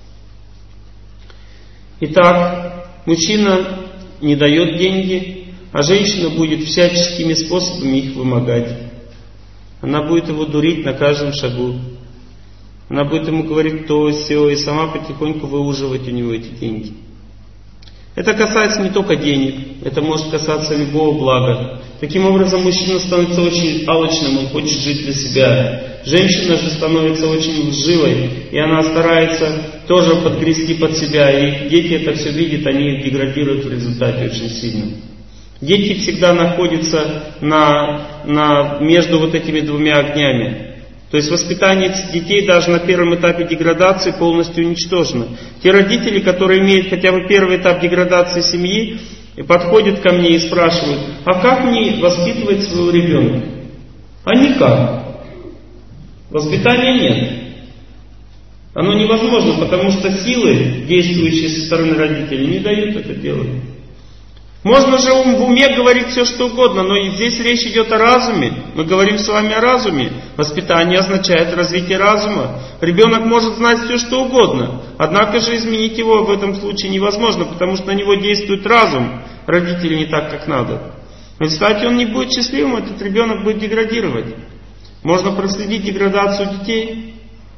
Итак, мужчина не дает деньги, а женщина будет всяческими способами их вымогать. Она будет его дурить на каждом шагу. Она будет ему говорить то, сё, и сама потихоньку выуживать у него эти деньги. Это касается не только денег, это может касаться любого блага. Таким образом, мужчина становится очень алчным, он хочет жить для себя. Женщина же становится очень лживой, и она старается тоже подгрести под себя. И дети это все видят, они деградируют в результате очень сильно. Дети всегда находятся на, на, между вот этими двумя огнями. То есть воспитание детей даже на первом этапе деградации полностью уничтожено. Те родители, которые имеют хотя бы первый этап деградации семьи, и подходят ко мне и спрашивают, а как мне воспитывать своего ребенка? А никак. Воспитания нет. Оно невозможно, потому что силы, действующие со стороны родителей, не дают это делать. Можно же в уме говорить все, что угодно, но и здесь речь идет о разуме. Мы говорим с вами о разуме. Воспитание означает развитие разума. Ребенок может знать все, что угодно. Однако же изменить его в этом случае невозможно, потому что на него действует разум. Родители не так, как надо. В результате он не будет счастливым, этот ребенок будет деградировать. Можно проследить деградацию детей.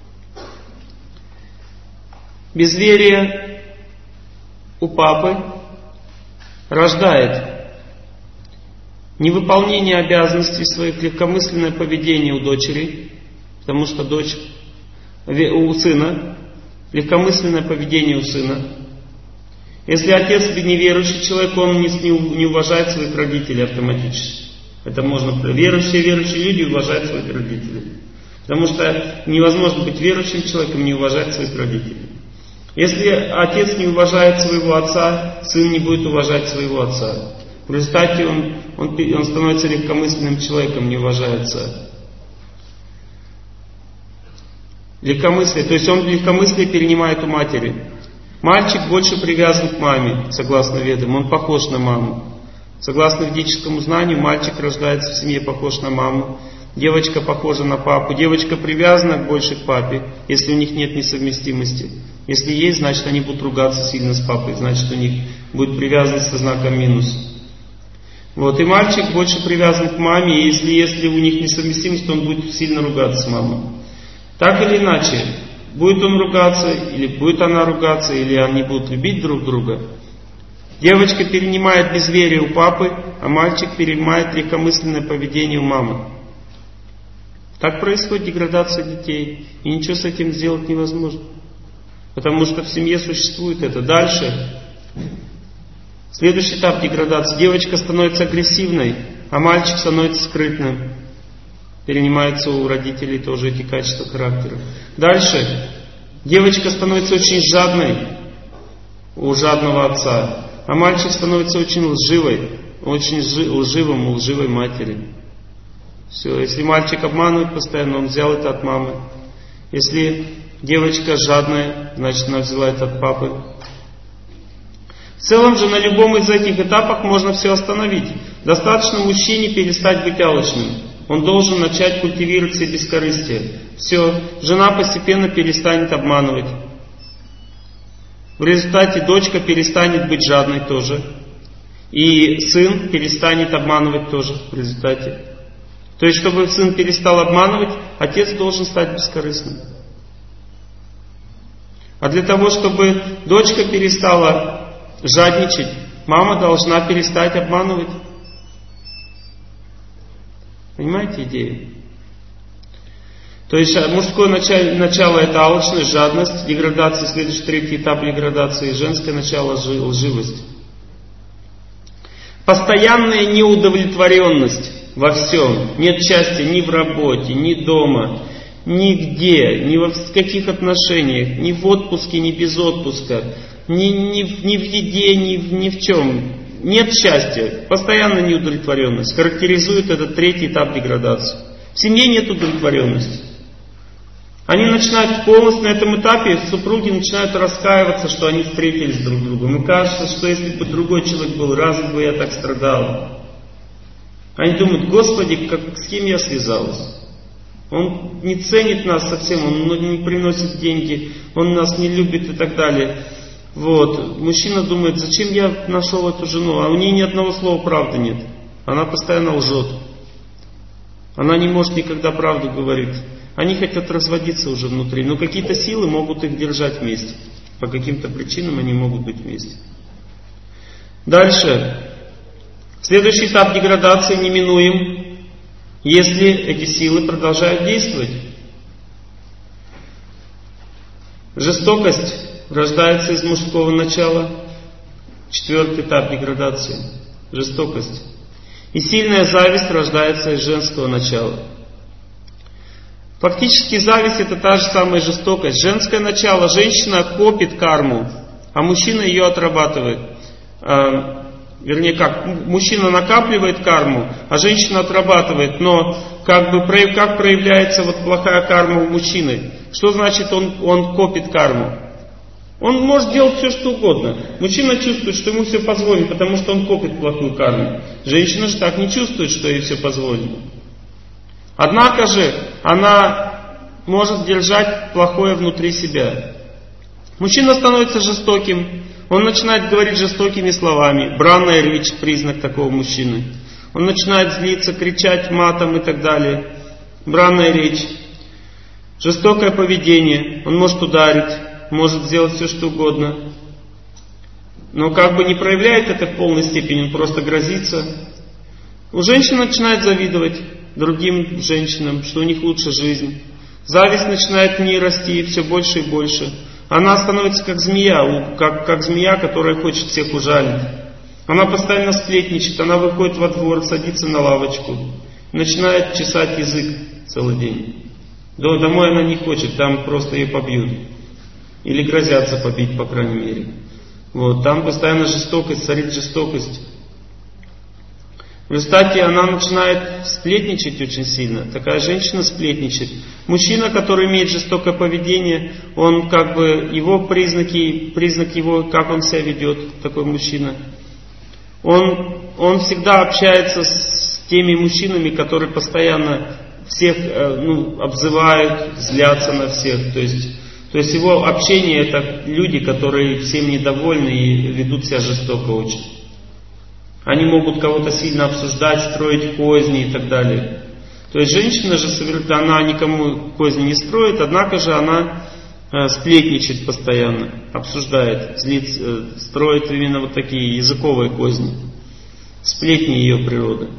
Безверие у папы рождает невыполнение обязанностей своих, легкомысленное поведение у дочери, потому что дочь, у сына, легкомысленное поведение у сына. Если отец неверующий человек, он не, не уважает своих родителей автоматически. Это можно. Верующие, верующие люди уважают своих родителей. Потому что невозможно быть верующим человеком, не уважать своих родителей. Если отец не уважает своего отца, сын не будет уважать своего отца. В результате он, он, он становится легкомысленным человеком, не уважая отца. Легкомыслие, то есть он легкомыслие перенимает у матери. Мальчик больше привязан к маме, согласно ведам, он похож на маму. Согласно ведическому знанию, мальчик рождается в семье похож на маму. Девочка похожа на папу. Девочка привязана больше к папе, если у них нет несовместимости. Если есть, значит они будут ругаться сильно с папой, значит у них будет привязанность со знаком минус. Вот, и мальчик больше привязан к маме, и если, если у них несовместимость, то он будет сильно ругаться с мамой. Так или иначе, будет он ругаться, или будет она ругаться, или они будут любить друг друга. Девочка перенимает безверие у папы, а мальчик перенимает легкомысленное поведение у мамы. Так происходит деградация детей, и ничего с этим сделать невозможно. Потому что в семье существует это. Дальше, следующий этап деградации. Девочка становится агрессивной, а мальчик становится скрытным. Перенимаются у родителей тоже эти качества характера. Дальше, девочка становится очень жадной у жадного отца, а мальчик становится очень лживой, очень лживым у лживой матери. Все, если мальчик обманывает постоянно, он взял это от мамы. Если девочка жадная, значит она взяла это от папы. В целом же на любом из этих этапов можно все остановить. Достаточно мужчине перестать быть алчным. Он должен начать культивировать себе бескорыстие. Все, жена постепенно перестанет обманывать. В результате дочка перестанет быть жадной тоже. И сын перестанет обманывать тоже в результате. То есть, чтобы сын перестал обманывать, отец должен стать бескорыстным. А для того, чтобы дочка перестала жадничать, мама должна перестать обманывать. Понимаете идею? То есть, мужское начало, начало это алчность, жадность, деградация, следующий третий этап деградации, женское начало лживость. Постоянная неудовлетворенность во всем. Нет счастья ни в работе, ни дома, нигде, ни в каких отношениях, ни в отпуске, ни без отпуска, ни, ни, ни в еде, ни, ни в чем. Нет счастья, постоянная неудовлетворенность. Характеризует этот третий этап деградации. В семье нет удовлетворенности. Они начинают полностью на этом этапе, супруги начинают раскаиваться, что они встретились друг с другом. Им кажется, что если бы другой человек был, разве бы я так страдал? Они думают: Господи, как, с кем я связалась? Он не ценит нас совсем, он не приносит деньги, он нас не любит и так далее. Вот. Мужчина думает: зачем я нашел эту жену? А у нее ни одного слова правды нет. Она постоянно лжет. Она не может никогда правду говорить. Они хотят разводиться уже внутри, но какие-то силы могут их держать вместе. По каким-то причинам они могут быть вместе. Дальше. Следующий этап деградации неминуем, если эти силы продолжают действовать. Жестокость рождается из мужского начала. Четвертый этап деградации. Жестокость. И сильная зависть рождается из женского начала. Фактически зависть — это та же самая жестокость. Женское начало. Женщина копит карму, а мужчина ее отрабатывает. А, вернее как, мужчина накапливает карму, а женщина отрабатывает. Но как бы как проявляется вот плохая карма у мужчины? Что значит он, он копит карму? Он может делать все, что угодно. Мужчина чувствует, что ему все позволено, потому что он копит плохую карму. Женщина же так не чувствует, что ей все позволено. Однако же она может держать плохое внутри себя. Мужчина становится жестоким, он начинает говорить жестокими словами. Бранная речь – признак такого мужчины. Он начинает злиться, кричать матом и так далее. Бранная речь. Жестокое поведение. Он может ударить, может сделать все, что угодно. Но как бы не проявляет это в полной степени, он просто грозится. У женщин начинает завидовать другим женщинам, что у них лучше жизнь. Зависть начинает в ней расти все больше и больше. Она становится как змея, как, как змея, которая хочет всех ужалить. Она постоянно сплетничает, она выходит во двор, садится на лавочку, начинает чесать язык целый день. Домой она не хочет, там просто ее побьют. Или грозятся побить, по крайней мере. Вот, там постоянно жестокость, царит жестокость. В результате она начинает сплетничать очень сильно. Такая женщина сплетничает. Мужчина, который имеет жестокое поведение, он как бы, его признаки, признак его, как он себя ведет, такой мужчина. Он, он всегда общается с теми мужчинами, которые постоянно всех ну, обзывают, злятся на всех. То есть, то есть его общение это люди, которые всем недовольны и ведут себя жестоко очень. Они могут кого-то сильно обсуждать, строить козни и так далее. То есть женщина же, она никому козни не строит, однако же она сплетничает постоянно, обсуждает, злится, строит именно вот такие языковые козни. Сплетни ее природы.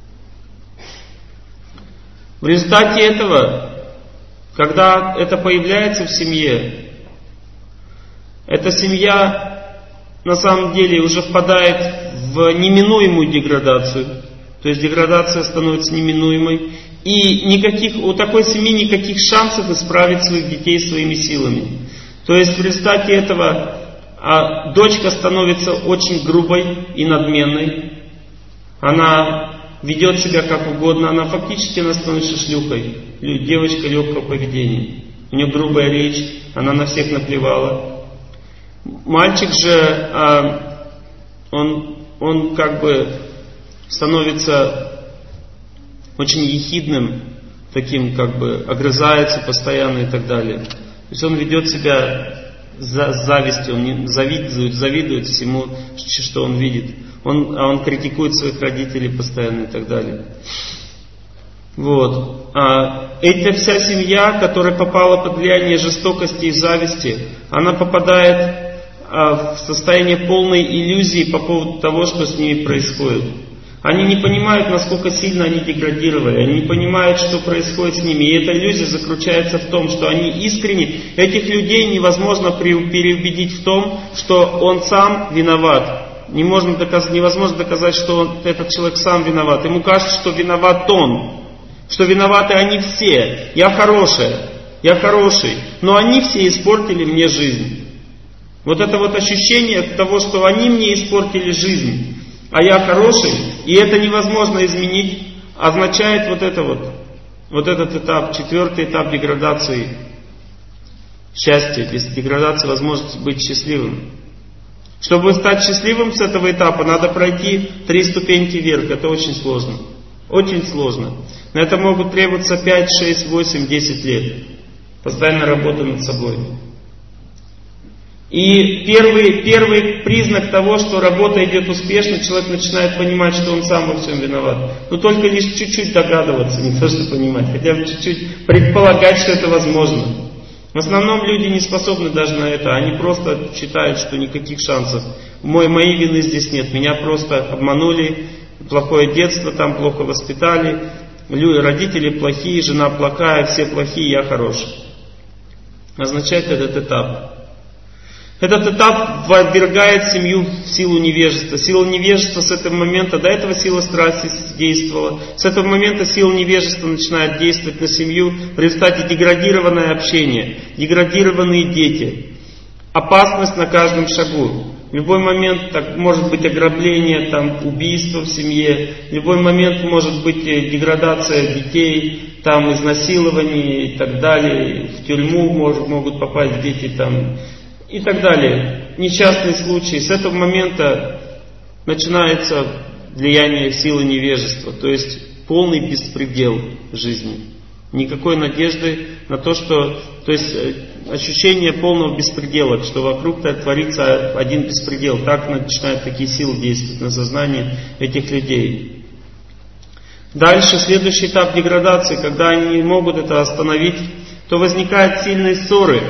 В результате этого, когда это появляется в семье, эта семья на самом деле уже впадает в неминуемую деградацию. То есть деградация становится неминуемой. И никаких, у такой семьи никаких шансов исправить своих детей своими силами. То есть в результате этого а, дочка становится очень грубой и надменной. Она ведет себя как угодно. Она фактически она становится шлюхой. Девочка легкого поведения. У нее грубая речь. Она на всех наплевала. Мальчик же, а, он, он как бы становится очень ехидным, таким как бы огрызается постоянно и так далее. То есть он ведет себя с завистью, он не завидует, завидует всему, что он видит. Он, а он критикует своих родителей постоянно и так далее. Вот. А эта вся семья, которая попала под влияние жестокости и зависти, она попадает а, в состояние полной иллюзии по поводу того, что с ними происходит. Они не понимают, насколько сильно они деградировали. Они не понимают, что происходит с ними. И эта иллюзия заключается в том, что они искренне... Этих людей невозможно переубедить в том, что он сам виноват. Не можно доказать, невозможно доказать, что он, этот человек сам виноват. Ему кажется, что виноват он. Что виноваты они все. Я хорошая. Я хороший. Но они все испортили мне жизнь. Вот это вот ощущение того, что они мне испортили жизнь. А я хороший, и это невозможно изменить, означает вот это вот, вот этот этап, четвертый этап деградации счастья. Без деградации возможность быть счастливым. Чтобы стать счастливым с этого этапа, надо пройти три ступеньки вверх. Это очень сложно. Очень сложно. На это могут требоваться пять, шесть, восемь, десять лет. Постоянно работа над собой. И первый, первый признак того, что работа идет успешно, человек начинает понимать, что он сам во всем виноват. Но только лишь чуть-чуть догадываться, не то что понимать, хотя бы чуть-чуть предполагать, что это возможно. В основном люди не способны даже на это, они просто считают, что никаких шансов. Мой, моей вины здесь нет, меня просто обманули, плохое детство, там плохо воспитали, родители плохие, жена плохая, все плохие, я хороший. Означает этот этап. Этот этап ввергает семью в силу невежества. Сила невежества с этого момента, до этого сила страсти действовала. С этого момента сила невежества начинает действовать на семью. В результате деградированное общение, деградированные дети. Опасность на каждом шагу. В любой момент так, может быть ограбление, там, убийство в семье. В любой момент может быть деградация детей, там, изнасилование и так далее. В тюрьму может, могут попасть дети там. и так далее. Несчастные случаи. С этого момента начинается влияние силы невежества, то есть полный беспредел жизни. Никакой надежды на то, что... То есть ощущение полного беспредела, что вокруг творится один беспредел. Так начинают такие силы действовать на сознание этих людей. Дальше, следующий этап деградации, когда они не могут это остановить, то возникают сильные ссоры.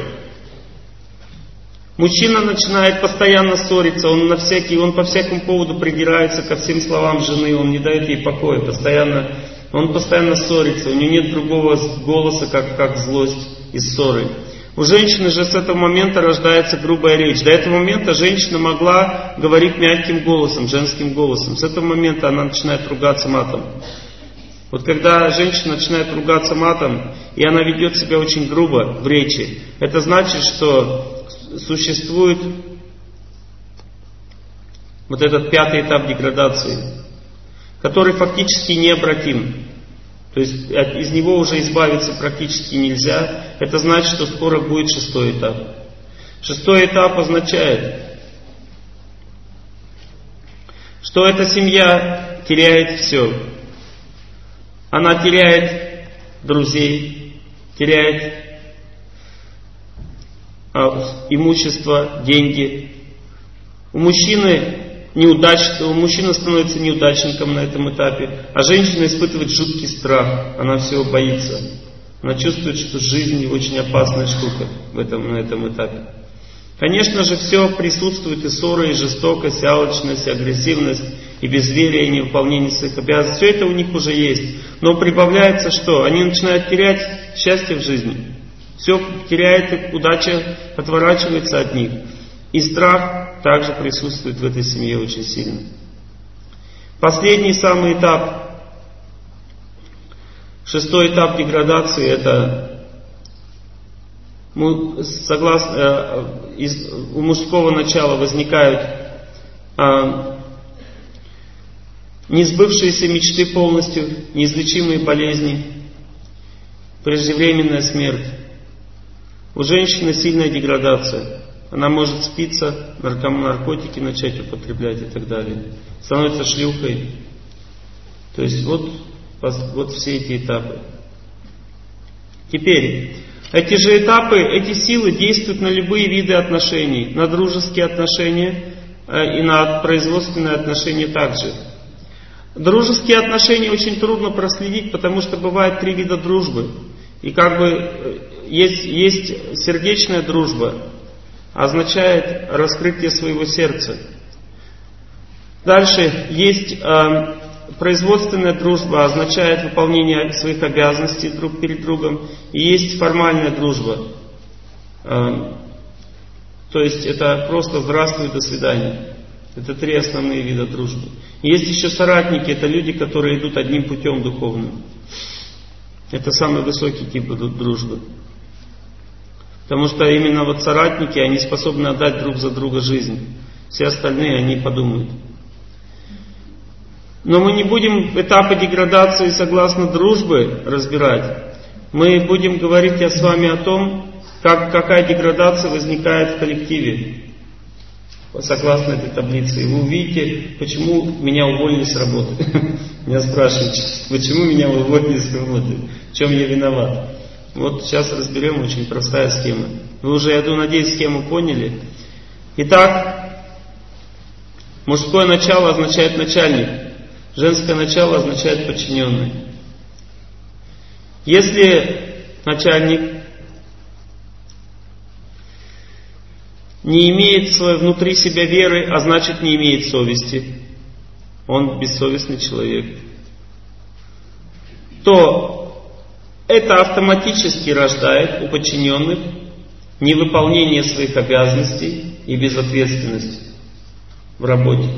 Мужчина начинает постоянно ссориться, он, на всякий, он по всякому поводу придирается ко всем словам жены, он не дает ей покоя, постоянно, он постоянно ссорится, у него нет другого голоса, как, как злость и ссоры. У женщины же с этого момента рождается грубая речь. До этого момента женщина могла говорить мягким голосом, женским голосом. С этого момента она начинает ругаться матом. Вот когда женщина начинает ругаться матом, и она ведет себя очень грубо в речи, это значит, что существует вот этот пятый этап деградации, который фактически необратим. То есть из него уже избавиться практически нельзя. Это значит, что скоро будет шестой этап. Шестой этап означает, что эта семья теряет все. Она теряет друзей, теряет а, имущество, деньги. У мужчины неудач, у мужчины становится неудачником на этом этапе, а женщина испытывает жуткий страх. Она всего боится. Она чувствует, что жизнь очень опасная штука в этом, на этом этапе. Конечно же, все присутствует: и ссоры, и жестокость, и алчность, и агрессивность, и безверие, и невыполнение своих обязанностей. Все это у них уже есть. Но прибавляется что? Они начинают терять счастье в жизни. Все теряет, удача отворачивается от них. И страх также присутствует в этой семье очень сильно. Последний самый этап, шестой этап деградации, это согласно, из, у мужского начала возникают а, несбывшиеся мечты полностью, неизлечимые болезни, преждевременная смерть. У женщины сильная деградация. Она может спиться, наркотики начать употреблять и так далее. Становится шлюхой. То есть вот, вот все эти этапы. Теперь, эти же этапы, эти силы действуют на любые виды отношений. На дружеские отношения и на производственные отношения также. Дружеские отношения очень трудно проследить, потому что бывает три вида дружбы. И как бы есть, есть сердечная дружба, означает раскрытие своего сердца. Дальше есть э, производственная дружба, означает выполнение своих обязанностей друг перед другом. И есть формальная дружба. Э, то есть это просто здравствуй, до свидания. Это три основные вида дружбы. И есть еще соратники, это люди, которые идут одним путем духовным. Это самый высокий тип дружбы. Потому что именно вот соратники, они способны отдать друг за друга жизнь. Все остальные, они подумают. Но мы не будем этапы деградации согласно дружбы разбирать. Мы будем говорить с вами о том, как, какая деградация возникает в коллективе. Согласно этой таблице. И вы увидите, почему меня уволили с работы. Меня спрашивают, почему меня уволили с работы, в чем я виноват. Вот сейчас разберем, очень простая схема. Вы уже, я думаю, надеюсь, схему поняли. Итак, мужское начало означает начальник, женское начало означает подчиненный. Если начальник не имеет своей внутри себя веры, а значит не имеет совести, он бессовестный человек, то это автоматически рождает у подчиненных невыполнение своих обязанностей и безответственность в работе.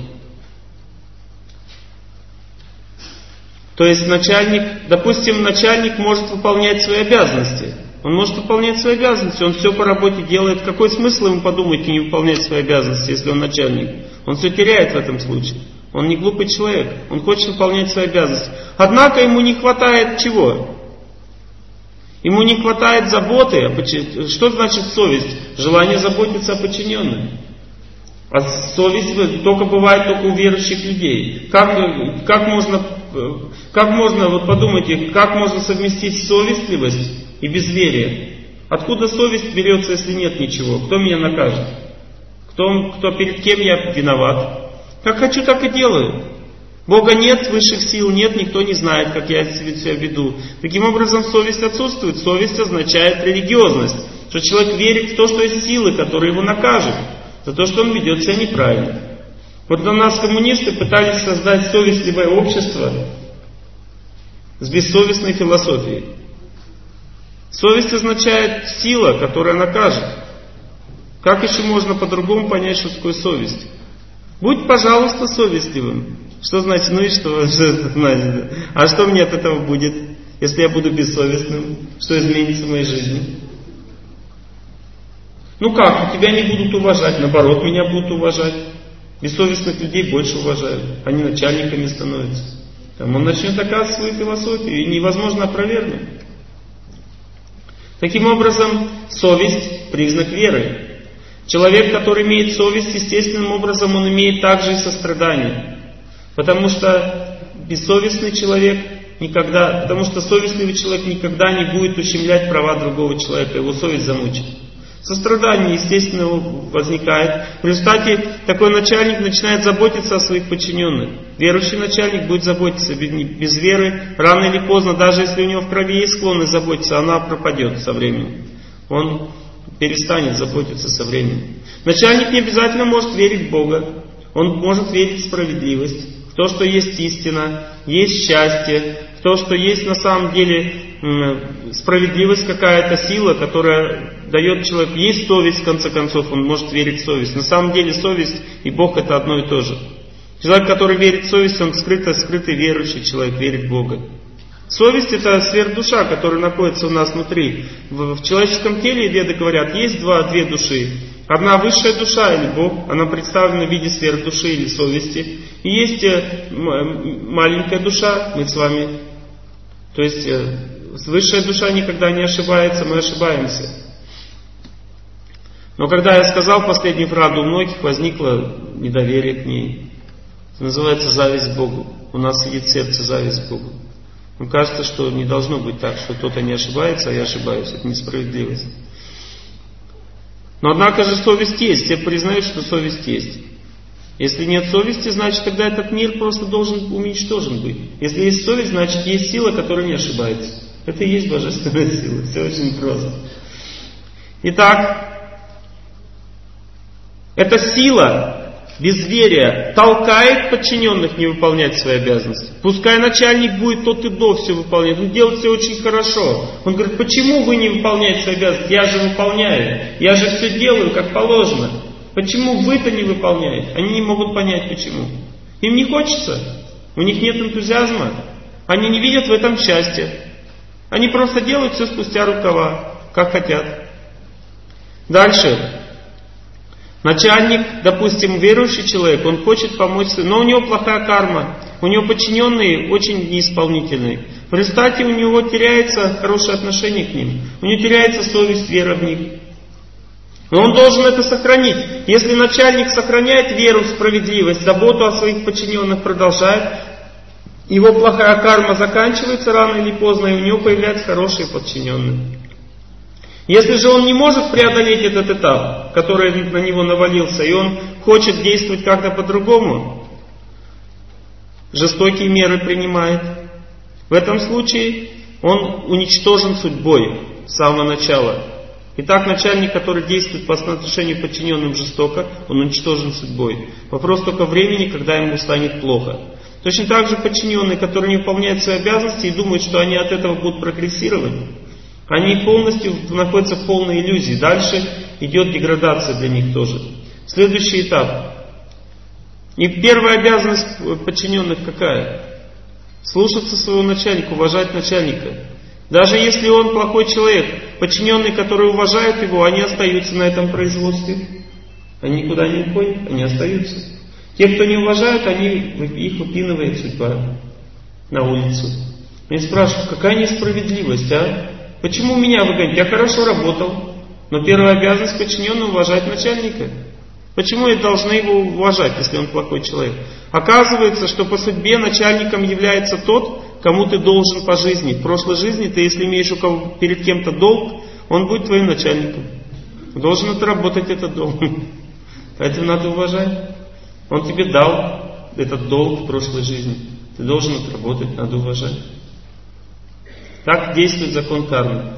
То есть начальник, допустим, начальник может выполнять свои обязанности. Он может выполнять свои обязанности, он все по работе делает. Какой смысл ему подумать и не выполнять свои обязанности, если он начальник? Он все теряет в этом случае. Он не глупый человек, он хочет выполнять свои обязанности. Однако ему не хватает чего? Ему не хватает заботы. Что значит совесть? Желание заботиться о подчиненных. А совесть только бывает только у верующих людей. Как, как можно, как можно, вот подумайте, как можно совместить совестливость и безверие? Откуда совесть берется, если нет ничего? Кто меня накажет? Кто, кто перед кем я виноват? Как хочу, так и делаю. Бога нет, высших сил нет, никто не знает, как я себя веду. Таким образом, совесть отсутствует. Совесть означает религиозность. Что человек верит в то, что есть силы, которые его накажут за то, что он ведет себя неправильно. Вот у нас коммунисты пытались создать совестливое общество с бессовестной философией. Совесть означает сила, которая накажет. Как еще можно по-другому понять, что такое совесть? Будь, пожалуйста, совестливым. Что значит, ну и что? Что это значит? А что мне от этого будет, если я буду бессовестным? Что изменится в моей жизни? Ну как, тебя не будут уважать, наоборот, меня будут уважать. Бессовестных людей больше уважают, они начальниками становятся. Там он начнет доказывать свою философию, и невозможно опровергнуть. Таким образом, совесть – признак веры. Человек, который имеет совесть, естественным образом он имеет также и сострадание. Потому что бессовестный человек никогда, потому что совестливый человек никогда не будет ущемлять права другого человека, его совесть замучит. Сострадание, естественно, возникает. В результате такой начальник начинает заботиться о своих подчиненных. Верующий начальник будет заботиться. Без веры, рано или поздно, даже если у него в крови есть склонность заботиться, она пропадет со временем. Он перестанет заботиться со временем. Начальник не обязательно может верить в Бога. Он может верить в справедливость, в то, что есть истина, есть счастье, в то, что есть на самом деле справедливость, какая-то сила, которая дает человеку. Есть совесть, в конце концов, он может верить в совесть. На самом деле совесть и Бог это одно и то же. Человек, который верит в совесть, он скрыто, скрытый верующий человек, верит в Бога. Совесть это сверхдуша, которая находится у нас внутри. В, в человеческом теле, веды говорят, есть два, две души. Одна высшая душа или Бог, она представлена в виде сверхдуши или совести. И есть маленькая душа, мы с вами. То есть высшая душа никогда не ошибается, мы ошибаемся. Но когда я сказал последнюю фразу, у многих возникло недоверие к ней. Это называется зависть к Богу. У нас сидит в сердце зависть к Богу. Мне кажется, что не должно быть так, что кто-то не ошибается, а я ошибаюсь. Это несправедливость. Но однако же совесть есть. Все признают, что совесть есть. Если нет совести, значит тогда этот мир просто должен уничтожен быть. Если есть совесть, значит есть сила, которая не ошибается. Это и есть божественная сила. Все очень просто. Итак, эта сила безверия толкает подчиненных не выполнять свои обязанности. Пускай начальник будет тот и до все выполнять, он делает все очень хорошо. Он говорит, почему вы не выполняете свои обязанности? Я же выполняю, я же все делаю как положено. Почему вы-то не выполняете? Они не могут понять почему. Им не хочется, у них нет энтузиазма, они не видят в этом счастья. Они просто делают все спустя рукава, как хотят. Дальше. Начальник, допустим, верующий человек, он хочет помочь, но у него плохая карма, у него подчиненные очень неисполнительные. В результате у него теряется хорошее отношение к ним, у него теряется совесть, вера в них. Но он должен это сохранить. Если начальник сохраняет веру в справедливость, заботу о своих подчиненных продолжает, его плохая карма заканчивается рано или поздно, и у него появляются хорошие подчиненные. Если же он не может преодолеть этот этап, который на него навалился, и он хочет действовать как-то по-другому, жестокие меры принимает, в этом случае он уничтожен судьбой с самого начала. Итак, начальник, который действует по отношению к подчиненным жестоко, он уничтожен судьбой. Вопрос только времени, когда ему станет плохо. Точно так же подчиненные, которые не выполняют свои обязанности и думают, что они от этого будут прогрессировать, они полностью находятся в полной иллюзии. Дальше идет деградация для них тоже. Следующий этап. И первая обязанность подчиненных какая? Слушаться своего начальника, уважать начальника. Даже если он плохой человек, подчиненные, которые уважают его, они остаются на этом производстве. Они никуда не уходят, они остаются. Те, кто не уважают, они, их выпинывает судьба на улицу. Они спрашивают, какая несправедливость, а? Почему меня выгонять? Я хорошо работал. Но первая обязанность подчиненного — уважать начальника. Почему я должна его уважать, если он плохой человек? Оказывается, что по судьбе начальником является тот, кому ты должен по жизни. В прошлой жизни ты, если имеешь у кого, перед кем-то долг, он будет твоим начальником. Должен отработать этот долг. Поэтому надо уважать. Он тебе дал этот долг в прошлой жизни. Ты должен отработать, надо уважать. Так действует закон кармы.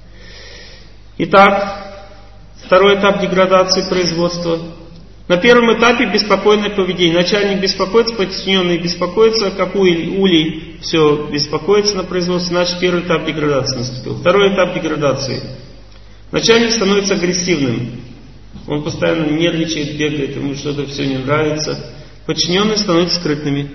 Итак, второй этап деградации производства. На первом этапе беспокойное поведение. Начальник беспокоится, подчиненный беспокоится, как улей, улей все беспокоится на производстве, значит первый этап деградации наступил. Второй этап деградации. Начальник становится агрессивным. Он постоянно нервничает, бегает, ему что-то все не нравится. Подчиненные становятся скрытными.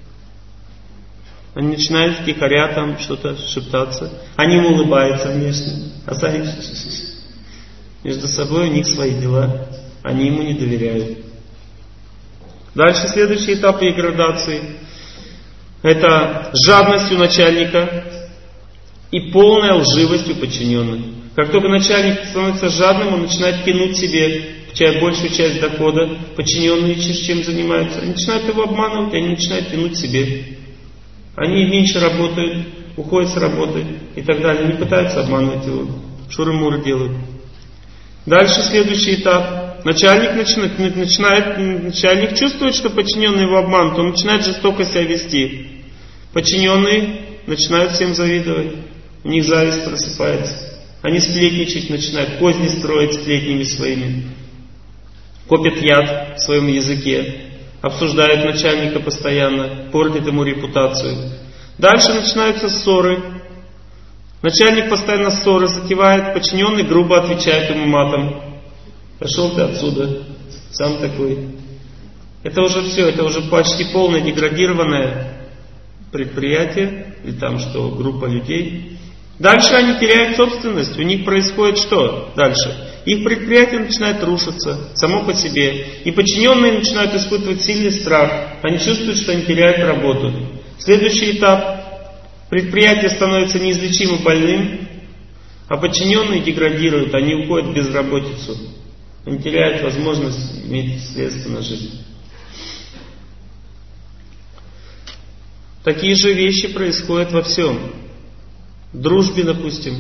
Они начинают втихаря там что-то шептаться. Они ему улыбаются внешне. А сами между собой у них свои дела. Они ему не доверяют. Дальше следующий этап деградации. Это жадность у начальника и полная лживость у подчиненных. Как только начальник становится жадным, он начинает тянуть себе большую часть дохода. Подчиненные чем занимаются? Они начинают его обманывать, они начинают тянуть себе. Они меньше работают, уходят с работы и так далее. Не пытаются обманывать его. Шуры-муры делают. Дальше следующий этап. Начальник начинает, начинает, начальник чувствует, что подчиненный его обманут, он начинает жестоко себя вести. Подчиненные начинают всем завидовать. У них зависть просыпается. Они сплетничать начинают, козни строить сплетнями своими. Копят яд в своем языке. Обсуждают начальника постоянно, портят ему репутацию. Дальше начинаются ссоры. Начальник постоянно ссоры затевает, подчиненный грубо отвечает ему матом. Пошел ты отсюда, сам такой. Это уже все, это уже почти полное деградированное предприятие, или там что, группа людей. Дальше они теряют собственность, у них происходит что дальше? Их предприятие начинает рушиться само по себе. И подчиненные начинают испытывать сильный страх. Они чувствуют, что они теряют работу. Следующий этап. Предприятие становится неизлечимо больным, а подчиненные деградируют, они уходят в безработицу. Они теряют возможность иметь средства на жизнь. Такие же вещи происходят во всем. В дружбе, допустим.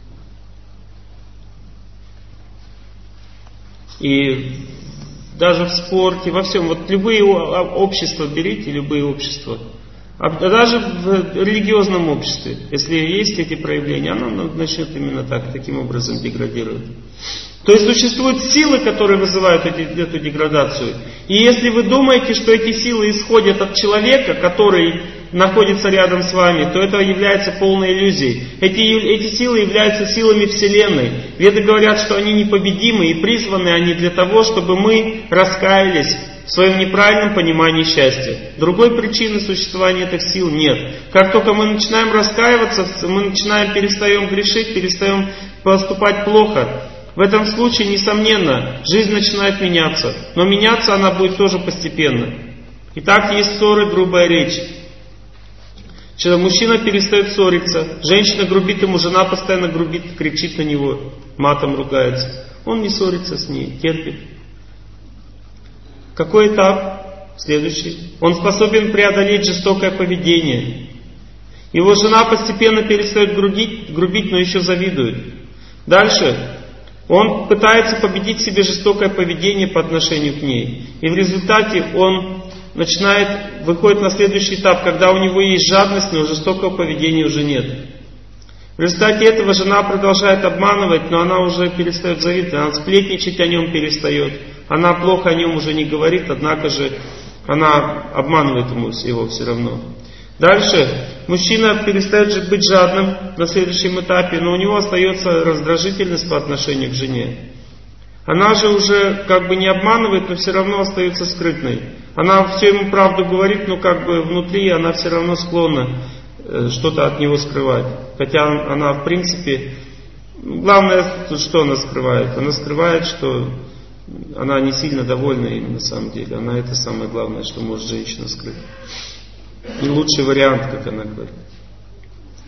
И даже в спорте, во всем. Вот любые общества берите, любые общества. А даже в религиозном обществе, если есть эти проявления, оно начнет именно так, таким образом деградировать. То есть существуют силы, которые вызывают эти, эту деградацию. И если вы думаете, что эти силы исходят от человека, который находится рядом с вами, то это является полной иллюзией. Эти, эти силы являются силами Вселенной. Веды говорят, что они непобедимы, и призваны они для того, чтобы мы раскаялись в своем неправильном понимании счастья. Другой причины существования этих сил нет. Как только мы начинаем раскаиваться, мы начинаем, перестаем грешить, перестаем поступать плохо. В этом случае, несомненно, жизнь начинает меняться. Но меняться она будет тоже постепенно. Итак, есть ссоры, грубая речь. Мужчина перестает ссориться, женщина грубит ему, жена постоянно грубит, кричит на него, матом ругается. Он не ссорится с ней, терпит. Какой этап? Следующий. Он способен преодолеть жестокое поведение. Его жена постепенно перестает грубить, грубить, но еще завидует. Дальше. Он пытается победить в себе жестокое поведение по отношению к ней. И в результате он начинает, выходит на следующий этап, когда у него есть жадность, но жестокого поведения уже нет. В результате этого жена продолжает обманывать, но она уже перестает завидовать, она сплетничать о нем перестает. Она плохо о нем уже не говорит, однако же она обманывает ему его все равно. Дальше мужчина перестает же быть жадным на следующем этапе, но у него остается раздражительность по отношению к жене. Она же уже как бы не обманывает, но все равно остается скрытной. Она все ему правду говорит, но как бы внутри она все равно склонна что-то от него скрывать. Хотя она в принципе, главное, что она скрывает? Она скрывает, что она не сильно довольна им на самом деле. Она это самое главное, что может женщина скрыть. И лучший вариант, как она говорит.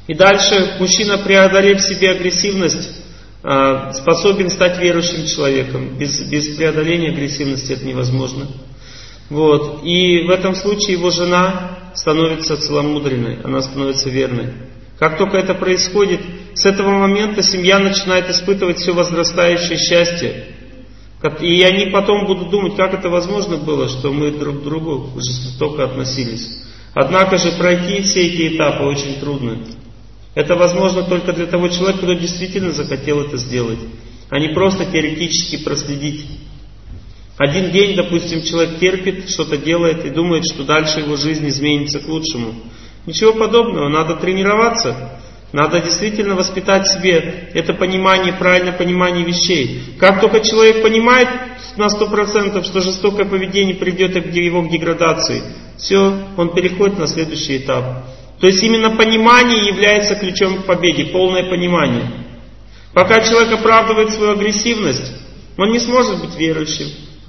И дальше мужчина, преодолев в себе агрессивность, способен стать верующим человеком. Без, без преодоления агрессивности это невозможно. Вот. И в этом случае его жена становится целомудренной, она становится верной. Как только это происходит, с этого момента семья начинает испытывать все возрастающее счастье. И они потом будут думать, как это возможно было, что мы друг к другу жестоко относились. Однако же пройти все эти этапы очень трудно. Это возможно только для того человека, кто действительно захотел это сделать, а не просто теоретически проследить. Один день, допустим, человек терпит, что-то делает и думает, что дальше его жизнь изменится к лучшему. Ничего подобного, надо тренироваться. Надо действительно воспитать в себе это понимание, правильное понимание вещей. Как только человек понимает на сто процентов, что жестокое поведение приведет его к деградации, все, он переходит на следующий этап. То есть именно понимание является ключом к победе, полное понимание. Пока человек оправдывает свою агрессивность, он не сможет быть верующим.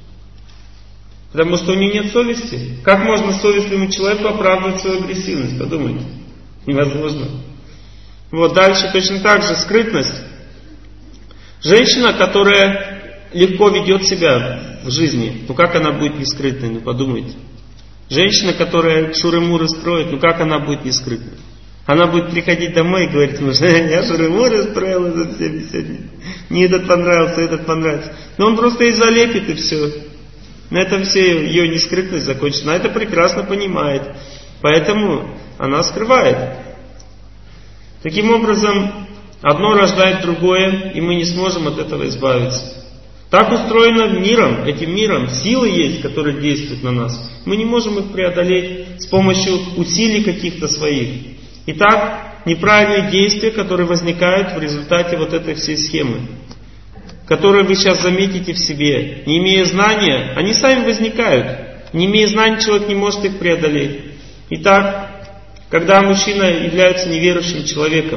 Потому что у него нет совести. Как можно совестливому человеку оправдывать свою агрессивность? Подумайте. Невозможно. Вот дальше точно так же скрытность. Женщина, которая легко ведет себя в жизни, ну как она будет не скрытной, ну подумайте. Женщина, которая шуры-муры строит, ну как она будет не скрытной? Она будет приходить домой и говорить, ну, я шуры-муры строила за семь сегодня. Мне этот понравился, этот понравился. Но он просто и залепит, и все. На этом все ее нескрытность закончится. Она это прекрасно понимает. Поэтому она скрывает. Таким образом, одно рождает другое, и мы не сможем от этого избавиться. Так устроено миром, этим миром. Силы есть, которые действуют на нас. Мы не можем их преодолеть с помощью усилий каких-то своих. Итак, неправильные действия, которые возникают в результате вот этой всей схемы, которые вы сейчас заметите в себе, не имея знания, они сами возникают. Не имея знаний, человек не может их преодолеть. Итак, когда мужчина является неверующим человеком,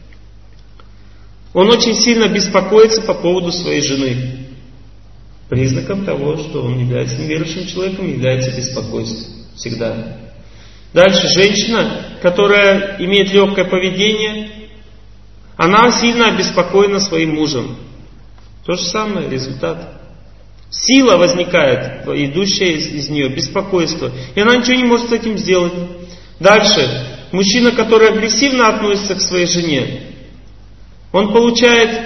он очень сильно беспокоится по поводу своей жены. Признаком того, что он является неверующим человеком, является беспокойство. Всегда. Дальше, женщина, которая имеет легкое поведение, она сильно обеспокоена своим мужем. То же самое, результат. Сила возникает, идущая из, из нее, беспокойство. И она ничего не может с этим сделать. Дальше. Мужчина, который агрессивно относится к своей жене, он получает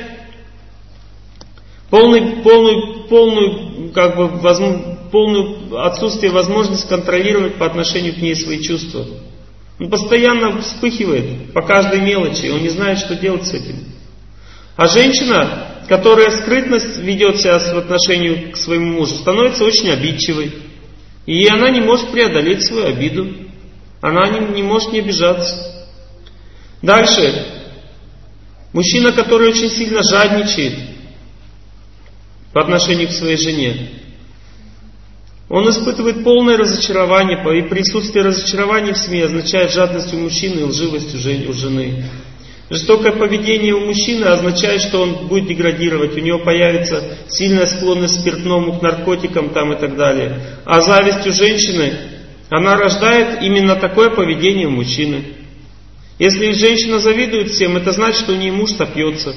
полный, полную, полную, как бы, возможно, полную отсутствие возможности контролировать по отношению к ней свои чувства. Он постоянно вспыхивает по каждой мелочи, он не знает, что делать с этим. А женщина, которая скрытность ведет себя в отношении к своему мужу, становится очень обидчивой. И она не может преодолеть свою обиду. Она не, не может не обижаться. Дальше. Мужчина, который очень сильно жадничает по отношению к своей жене, он испытывает полное разочарование, и присутствие разочарования в семье означает жадность у мужчины и лживость у жены. Жестокое поведение у мужчины означает, что он будет деградировать, у него появится сильная склонность к спиртному, к наркотикам там и так далее. А зависть у женщины, она рождает именно такое поведение у мужчины. Если женщина завидует всем, это значит, что у нее муж сопьется.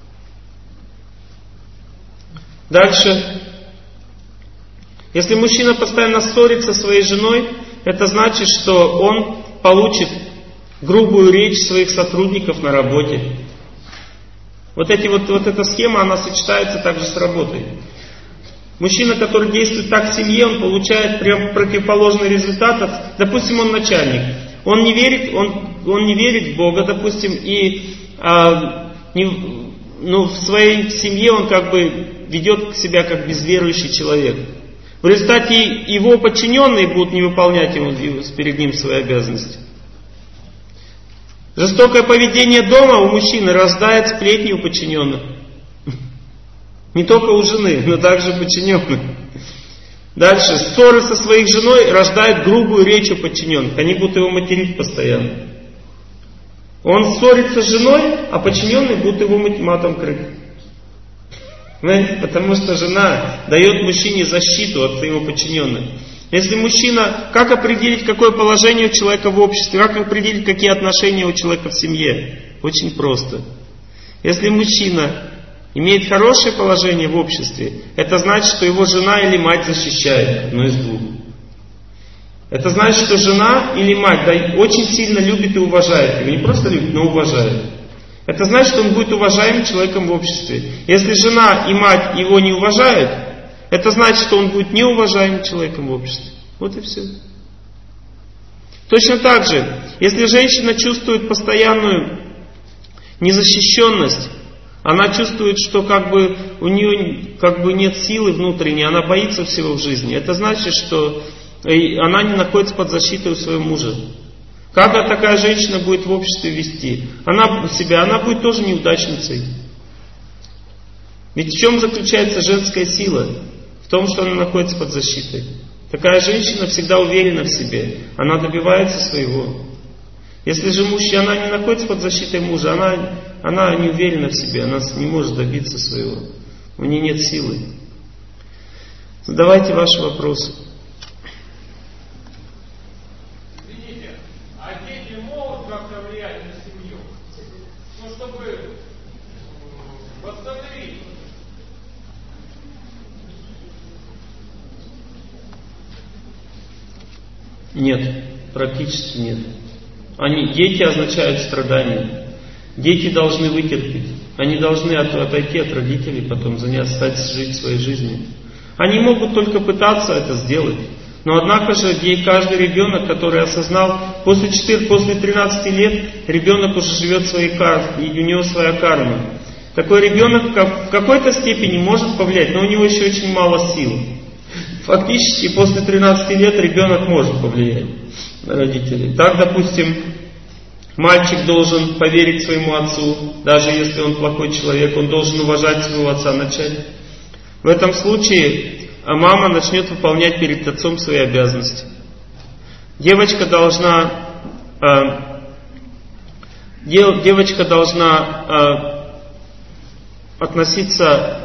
Дальше. Если мужчина постоянно ссорится со своей женой, это значит, что он получит грубую речь своих сотрудников на работе. Вот, эти вот, вот эта схема, она сочетается также с работой. Мужчина, который действует так в семье, он получает прям противоположный результат. Допустим, он начальник. Он не верит, он, он не верит в Бога, допустим, и а, не, ну, в своей семье он как бы ведет себя как безверующий человек. В результате его подчиненные будут не выполнять ему, перед ним свои обязанности. Жестокое поведение дома у мужчины рождает сплетни у подчиненных. Не только у жены, но также у подчиненных. Дальше. Ссоры со своей женой рождают грубую речь у подчиненных. Они будут его материть постоянно. Он ссорится с женой, а подчиненные будут его матом крыть. Понимаете? Потому что жена дает мужчине защиту от своего подчиненных. Если мужчина, как определить, какое положение у человека в обществе, как определить, какие отношения у человека в семье? Очень просто. Если мужчина имеет хорошее положение в обществе, это значит, что его жена или мать защищает, одно из двух. Это значит, что жена или мать да, очень сильно любит и уважает его. Не просто любит, но уважает. Это значит, что он будет уважаемым человеком в обществе. Если жена и мать его не уважают, это значит, что он будет неуважаемым человеком в обществе. Вот и все. Точно так же, если женщина чувствует постоянную незащищенность, она чувствует, что как бы у нее как бы нет силы внутренней, она боится всего в жизни. Это значит, что она не находится под защитой у своего мужа. Как такая женщина будет в обществе вести? Она себя, она будет тоже неудачницей. Ведь в чем заключается женская сила? В том, что она находится под защитой. Такая женщина всегда уверена в себе. Она добивается своего. Если же мужчина, она не находится под защитой мужа, она, она не уверена в себе, она не может добиться своего. У нее нет силы. Задавайте ваши вопросы.
Извините, а дети могут как-то влиять на семью? Ну, чтобы восстановить.
Нет, практически нет. Они, дети означают страдания. Дети должны вытерпеть. Они должны от, отойти от родителей, потом заняться, стать жить своей жизнью. Они могут только пытаться это сделать. Но однако же каждый ребенок, который осознал, после четырнадцати, после тринадцати лет ребенок уже живет своей кармой, и у него своя карма. Такой ребенок в какой-то степени может повлиять, но у него еще очень мало сил. Фактически после тринадцати лет ребенок может повлиять на родителей. Так, допустим, мальчик должен поверить своему отцу, даже если он плохой человек, он должен уважать своего отца начать. В этом случае мама начнет выполнять перед отцом свои обязанности. Девочка должна, э, дев, девочка должна э, относиться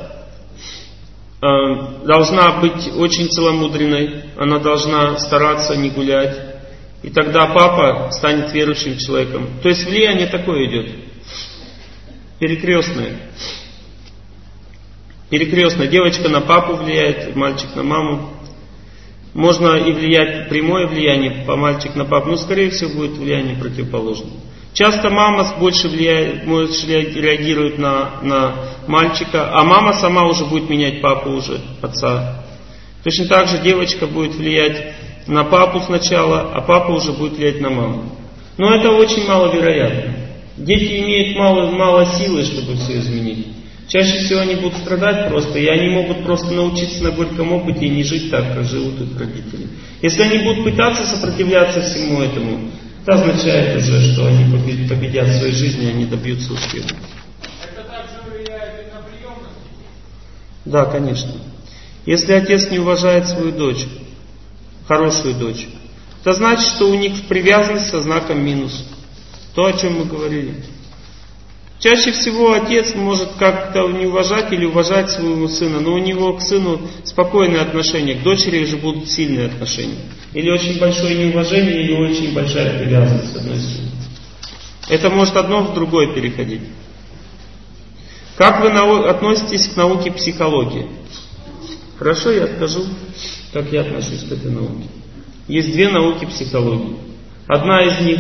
должна быть очень целомудренной, она должна стараться не гулять, и тогда папа станет верующим человеком. То есть влияние такое идет, перекрестное. Перекрестное. Девочка на папу влияет, мальчик на маму. Можно и влиять, прямое влияние, по мальчик на папу, но скорее всего будет влияние противоположное. Часто мама больше влияет, больше реагирует на, на мальчика, а мама сама уже будет менять папу уже, отца. Точно так же девочка будет влиять на папу сначала, а папа уже будет влиять на маму. Но это очень маловероятно. Дети имеют мало, мало силы, чтобы все изменить. Чаще всего они будут страдать просто, и они могут просто научиться на горьком опыте и не жить так, как живут их родители. Если они будут пытаться сопротивляться всему этому, это означает уже, что они победят в своей жизни, они добьются успеха.
Это также влияет и на приемных?
Да, конечно. Если отец не уважает свою дочь, хорошую дочь, это значит, что у них привязанность со знаком минус. То, о чем мы говорили. Чаще всего отец может как-то не уважать или уважать своего сына, но у него к сыну спокойные отношения, к дочери же будут сильные отношения. Или очень большое неуважение, или очень большая привязанность с одной стороны. Это может одно в другое переходить. Как вы относитесь к науке психологии? Хорошо, я скажу, как я отношусь к этой науке. Есть две науки психологии. Одна из них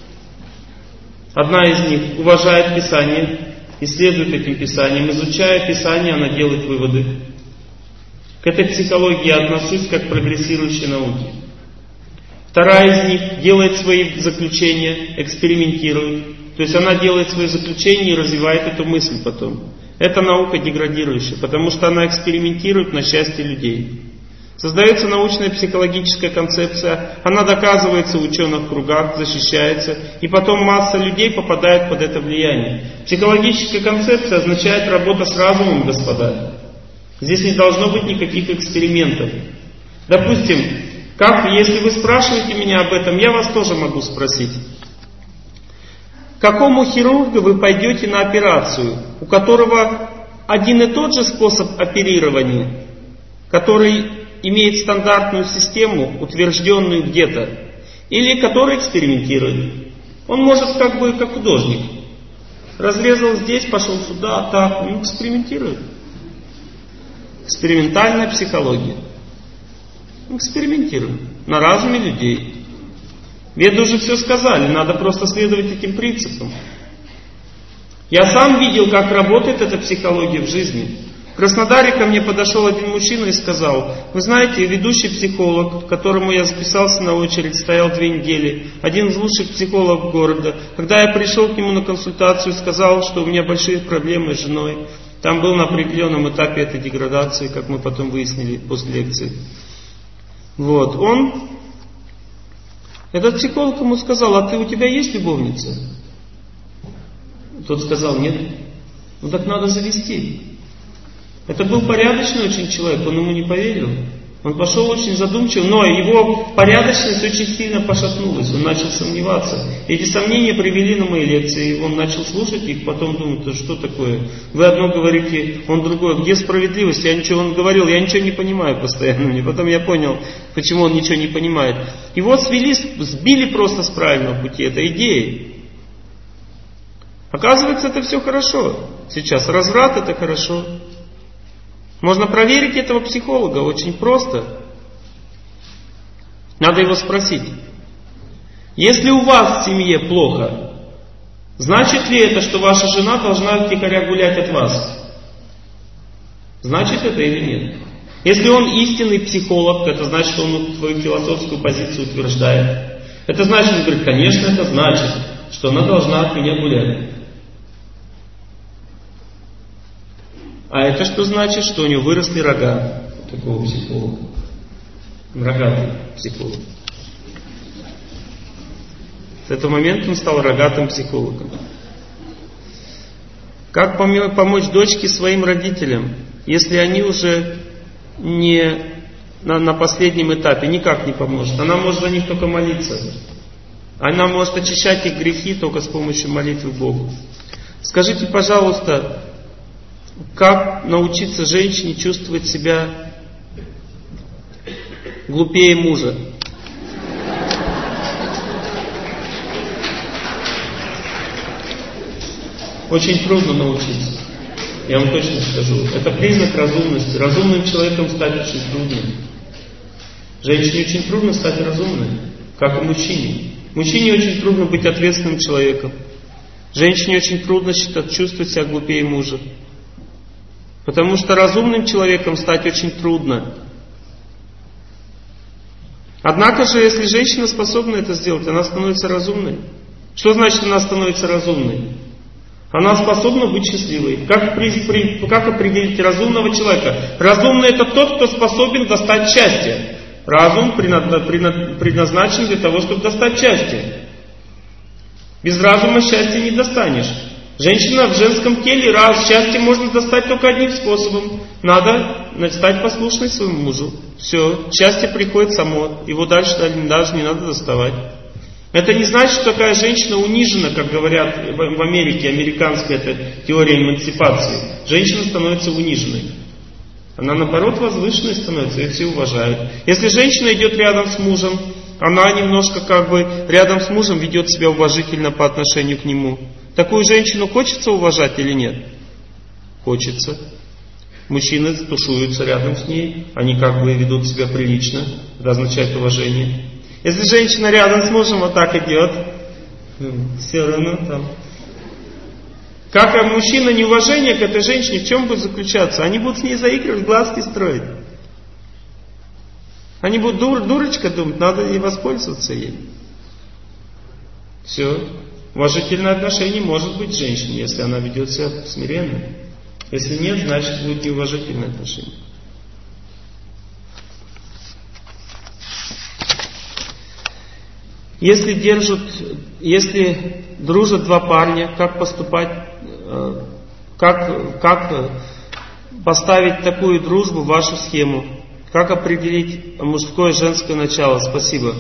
Одна из них уважает Писание, исследует этим Писанием, изучая Писание, она делает выводы. К этой психологии я отношусь как к прогрессирующей науке. Вторая из них делает свои заключения, экспериментирует. То есть она делает свои заключения и развивает эту мысль потом. Это наука деградирующая, потому что она экспериментирует на счастье людей. Создается научная психологическая концепция, она доказывается в ученых кругах, защищается, и потом масса людей попадает под это влияние. Психологическая концепция означает работа с разумом, господа. Здесь не должно быть никаких экспериментов. Допустим, как, если вы спрашиваете меня об этом, я вас тоже могу спросить. К какому хирургу вы пойдете на операцию, у которого один и тот же способ оперирования, который имеет стандартную систему, утвержденную где-то, или который экспериментирует. Он может как бы как художник. Разрезал здесь, пошел сюда, так, он экспериментирует. Экспериментальная психология. Экспериментируем на разуме людей. Веды уже все сказали, надо просто следовать этим принципам. Я сам видел, как работает эта психология в жизни. В Краснодаре ко мне подошел один мужчина и сказал: вы знаете, ведущий психолог, к которому я записался на очередь, стоял две недели, один из лучших психологов города. Когда я пришел к нему на консультацию, сказал, что у меня большие проблемы с женой. Там был на определенном этапе этой деградации, как мы потом выяснили после лекции. Вот, он, этот психолог ему сказал: а ты, у тебя есть любовница? Тот сказал: нет. Ну так надо завести. Это был порядочный очень человек, он ему не поверил. Он пошел очень задумчиво, но его порядочность очень сильно пошатнулась. Он начал сомневаться. Эти сомнения привели на мои лекции. Он начал слушать их, потом думать: да что такое? Вы одно говорите, он другое. Где справедливость? Я ничего, он говорил, я ничего не понимаю постоянно. И потом я понял, почему он ничего не понимает. Его свели, сбили просто с правильного пути. Это идеи. Оказывается, это все хорошо. Сейчас разврат — это хорошо. Можно проверить этого психолога очень просто. Надо его спросить: если у вас в семье плохо, значит ли это, что ваша жена должна втихаря гулять от вас? Значит это или нет? Если он истинный психолог, это значит, что он твою философскую позицию утверждает. Это значит, он говорит: конечно, это значит, что она должна от меня гулять. А это что значит? Что у него выросли рога такого психолога. Рогатый психолог. С этого момента он стал рогатым психологом. Как помочь дочке своим родителям, если они уже не на, на последнем этапе? Никак не поможет. Она может за них только молиться. Она может очищать их грехи только с помощью молитвы Богу. Скажите, пожалуйста, как научиться женщине чувствовать себя глупее мужа? Очень трудно научиться. Я вам точно скажу. Это признак разумности. Разумным человеком стать очень трудно. Женщине очень трудно стать разумной, как и мужчине. Мужчине очень трудно быть ответственным человеком. Женщине очень трудно чувствовать себя глупее мужа. Потому что разумным человеком стать очень трудно. Однако же, если женщина способна это сделать, она становится разумной. Что значит она становится разумной? Она способна быть счастливой. Как, при, при, как определить разумного человека? Разумный — это тот, кто способен достать счастье. Разум предназначен для того, чтобы достать счастье. Без разума счастья не достанешь. Женщина в женском теле, раз счастье можно достать только одним способом. Надо стать послушной своему мужу. Все, счастье приходит само. Его дальше даже не надо доставать. Это не значит, что такая женщина унижена, как говорят в Америке, американская это теория эмансипации. Женщина становится униженной. Она наоборот возвышенной становится, ее все уважают. Если женщина идет рядом с мужем, она немножко как бы рядом с мужем ведет себя уважительно по отношению к нему. Такую женщину хочется уважать или нет? Хочется. Мужчины тушуются рядом с ней, они как бы ведут себя прилично, это означает уважение. Если женщина рядом с мужем вот так идет, все равно там. Как и мужчина неуважение к этой женщине, в чем будет заключаться? Они будут с ней заигрывать, глазки строить. Они будут дур, дурочка думать, надо ей воспользоваться ей. Все. Уважительное отношение может быть женщине, если она ведет себя смиренно. Если нет, значит будет неуважительное отношение. Если держат, если дружат два парня, как поступать, как, как поставить такую дружбу в вашу схему? Как определить мужское и женское начало? Спасибо.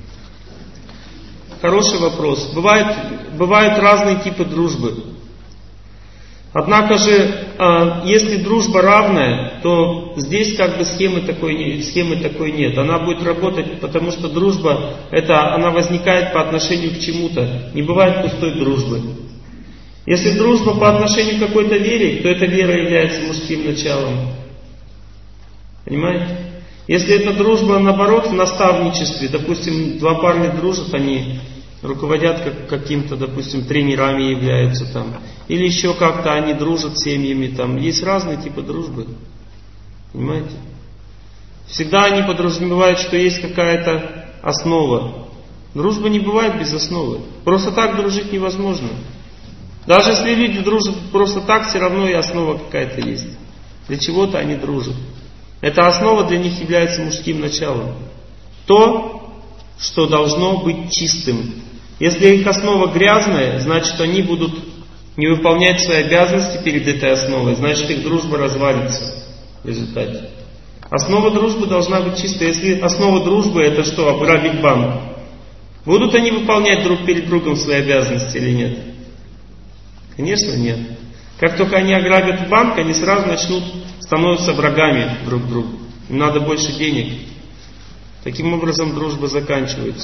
Хороший вопрос. Бывают, бывают разные типы дружбы. Однако же если дружба равная, то здесь как бы схемы такой, схемы такой нет. Она будет работать, потому что дружба, это, она возникает по отношению к чему-то. Не бывает пустой дружбы. Если дружба по отношению к какой-то вере, то эта вера является мужским началом. Понимаете? Если эта дружба, наоборот, в наставничестве, допустим, два парня дружат, они руководят как, каким-то, допустим, тренерами являются там, или еще как-то они дружат с семьями, там, есть разные типы дружбы. Понимаете? Всегда они подразумевают, что есть какая-то основа. Дружба не бывает без основы. Просто так дружить невозможно. Даже если люди дружат просто так, все равно и основа какая-то есть. Для чего-то они дружат. Эта основа для них является мужским началом. То, что должно быть чистым. Если их основа грязная, значит они будут не выполнять свои обязанности перед этой основой, значит их дружба развалится в результате. Основа дружбы должна быть чистая. Если основа дружбы это что, ограбить банк, будут они выполнять друг перед другом свои обязанности или нет? Конечно, нет. Как только они ограбят банк, они сразу начнут становиться врагами друг другу. Им надо больше денег. Таким образом дружба заканчивается.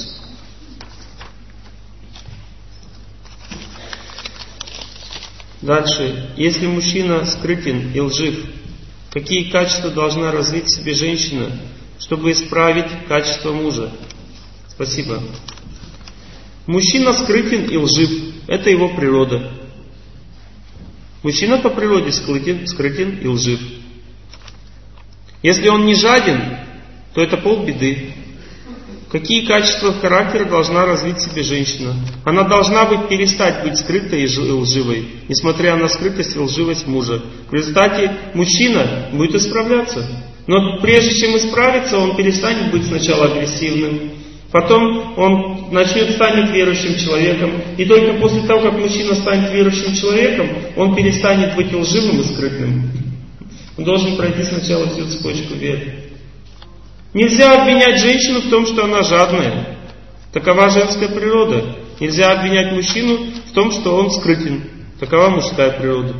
Дальше. Если мужчина скрытен и лжив, какие качества должна развить в себе женщина, чтобы исправить качество мужа? Спасибо. Мужчина скрытен и лжив. Это его природа. Мужчина по природе скрытен, скрытен и лжив. Если он не жаден, то это полбеды. Какие качества характера должна развить в себе женщина? Она должна быть, перестать быть скрытой и лживой, несмотря на скрытость и лживость мужа. В результате мужчина будет исправляться. Но прежде чем исправиться, он перестанет быть сначала агрессивным, потом он начнет станет верующим человеком. И только после того, как мужчина станет верующим человеком, он перестанет быть лживым и скрытным. Он должен пройти сначала всю цепочку веры. Нельзя обвинять женщину в том, что она жадная. Такова женская природа. Нельзя обвинять мужчину в том, что он скрытен. Такова мужская природа.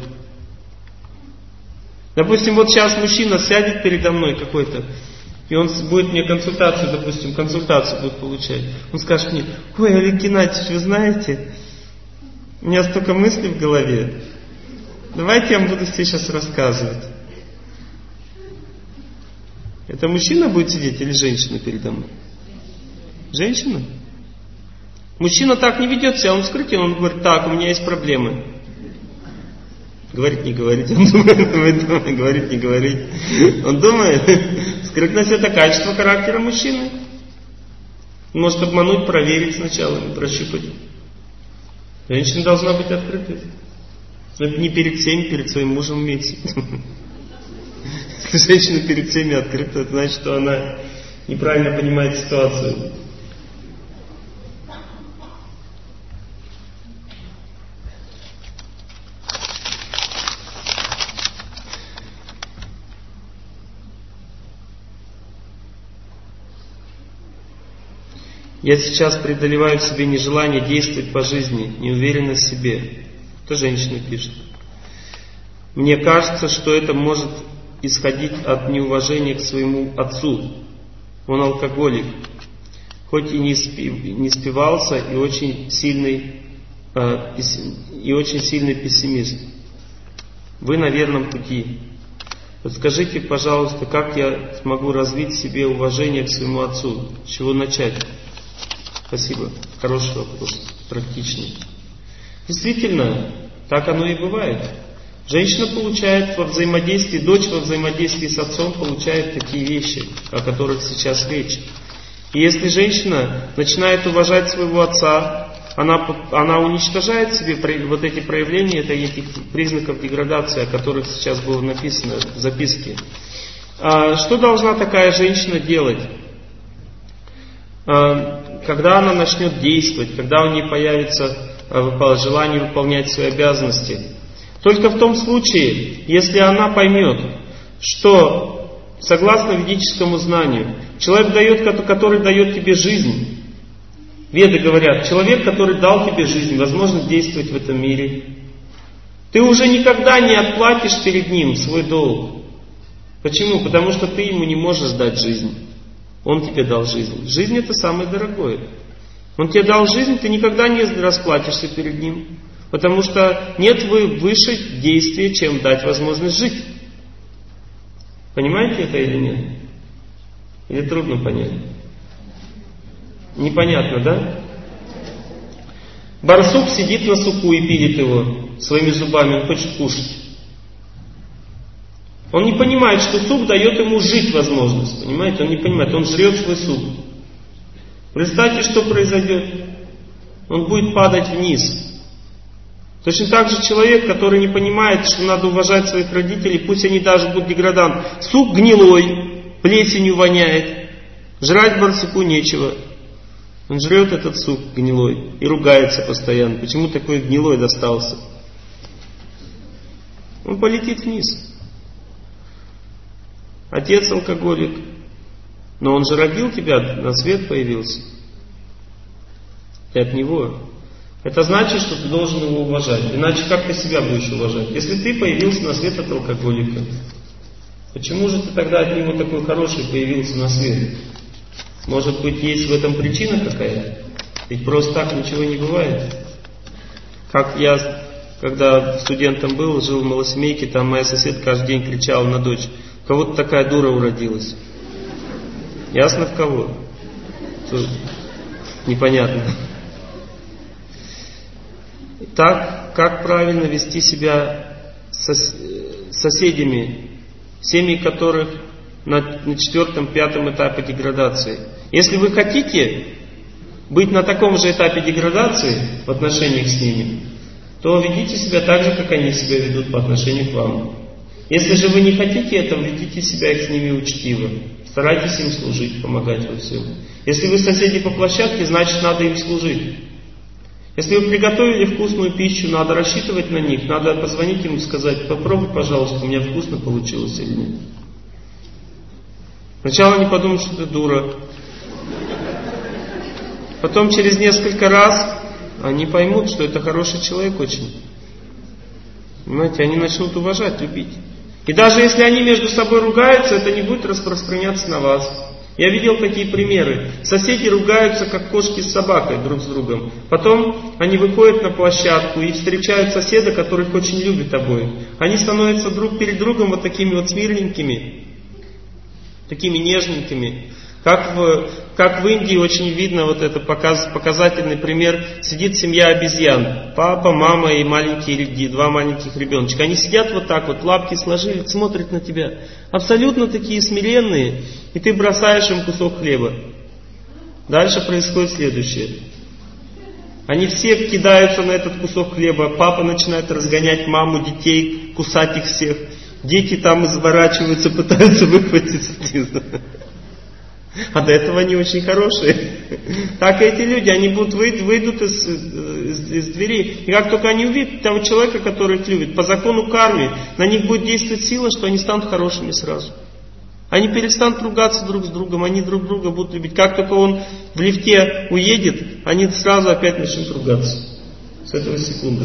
Допустим, вот сейчас мужчина сядет передо мной какой-то, и он будет мне консультацию, допустим, консультацию будет получать. Он скажет мне: ой, Олег Геннадьевич, вы знаете, у меня столько мыслей в голове. Давайте я вам буду все сейчас рассказывать. Это мужчина будет сидеть или женщина передо мной? Женщина? Мужчина так не ведет себя, он скрытен, он говорит: так, у меня есть проблемы. Говорить, не говорить, он думает, думает, думает, говорить, не говорить. Он думает, скрытность это качество характера мужчины. Он может обмануть, проверить сначала, прощупать. Женщина должна быть открытой. Но не перед всеми, перед своим мужем имеется. Если женщина перед всеми открыта, это значит, что она неправильно понимает ситуацию. Я сейчас преодолеваю в себе нежелание действовать по жизни, неуверенность в себе. Это женщина пишет. Мне кажется, что это может исходить от неуважения к своему отцу. Он алкоголик, хоть и не, спи, не спивался, и очень сильный, э, и очень сильный пессимист. Вы на верном пути. Подскажите, пожалуйста, как я смогу развить в себе уважение к своему отцу? С чего начать? Спасибо. Хороший вопрос. Практичный. Действительно, так оно и бывает. Женщина получает во взаимодействии, дочь во взаимодействии с отцом получает такие вещи, о которых сейчас речь. И если женщина начинает уважать своего отца, она, она уничтожает в себе вот эти проявления, это этих признаков деградации, о которых сейчас было написано в записке. А что должна такая женщина делать? А, когда она начнет действовать, когда у нее появится желание выполнять свои обязанности? Только в том случае, если она поймет, что согласно ведическому знанию, человек, дает, который дает тебе жизнь, Веды говорят, человек, который дал тебе жизнь, возможность действовать в этом мире. Ты Ты уже никогда не отплатишь перед ним свой долг. Почему? Потому что ты ему не можешь дать жизнь. Он тебе дал жизнь. Жизнь это самое дорогое. Он тебе дал жизнь, ты никогда не расплатишься перед ним. Потому что нет выше действия, чем дать возможность жить. Понимаете это или нет? Или трудно понять? Непонятно, да? Барсук сидит на суку и пилит его своими зубами, он хочет кушать. Он не понимает, что сук дает ему жить возможность. Понимаете? Он не понимает, он жрет свой сук. Представьте, что произойдет. Он будет падать вниз. Точно так же человек, который не понимает, что надо уважать своих родителей, пусть они даже будут деградант. Сук гнилой, плесенью воняет. Жрать барсуку нечего. Он жрет этот сук гнилой и ругается постоянно. Почему такой гнилой достался? Он полетит вниз. Отец алкоголик. Но он же родил тебя, на свет появился. Ты от него. Это значит, что ты должен его уважать. Иначе как ты себя будешь уважать? Если ты появился на свет от алкоголика, почему же ты тогда от него такой хороший появился на свет? Может быть, есть в этом причина какая-то? Ведь просто так ничего не бывает. Как я, когда студентом был, жил в малосемейке, там моя соседка каждый день кричала на дочь: у кого-то такая дура уродилась. Ясно в кого? Тут непонятно. Так, как правильно вести себя с соседями, семьи которых на, на четвертом, пятом этапе деградации. Если вы хотите быть на таком же этапе деградации в отношениях с ними, то ведите себя так же, как они себя ведут по отношению к вам. Если же вы не хотите этого, ведите себя с ними учтиво. Старайтесь им служить, помогать во всем. Если вы соседи по площадке, значит надо им служить. Если вы приготовили вкусную пищу, надо рассчитывать на них, надо позвонить им и сказать: попробуй, пожалуйста, у меня вкусно получилось или нет. Сначала они подумают, что ты дура. Потом через несколько раз они поймут, что это хороший человек очень. Понимаете, они начнут уважать, любить. И даже если они между собой ругаются, это не будет распространяться на вас. Я видел такие примеры. Соседи ругаются, как кошки с собакой друг с другом. Потом они выходят на площадку и встречают соседа, который их очень любит обоих. Они становятся друг перед другом вот такими вот смирненькими, такими нежненькими. Как в, как в Индии очень видно вот это показ, показательный пример. Сидит семья обезьян. Папа, мама и маленькие, два маленьких ребеночка. Они сидят вот так вот, лапки сложили, смотрят на тебя. Абсолютно такие смиренные. И ты бросаешь им кусок хлеба. Дальше происходит следующее. Они все кидаются на этот кусок хлеба. Папа начинает разгонять маму, детей, кусать их всех. Дети там изворачиваются, пытаются выхватиться. А до этого они очень хорошие. Так и эти люди, они будут выйдут, выйдут из, из, из дверей. И как только они увидят того человека, который их любит, по закону кармы, на них будет действовать сила, что они станут хорошими сразу. Они перестанут ругаться друг с другом, они друг друга будут любить. Как только он в лифте уедет, они сразу опять начнут ругаться. С этого секунды.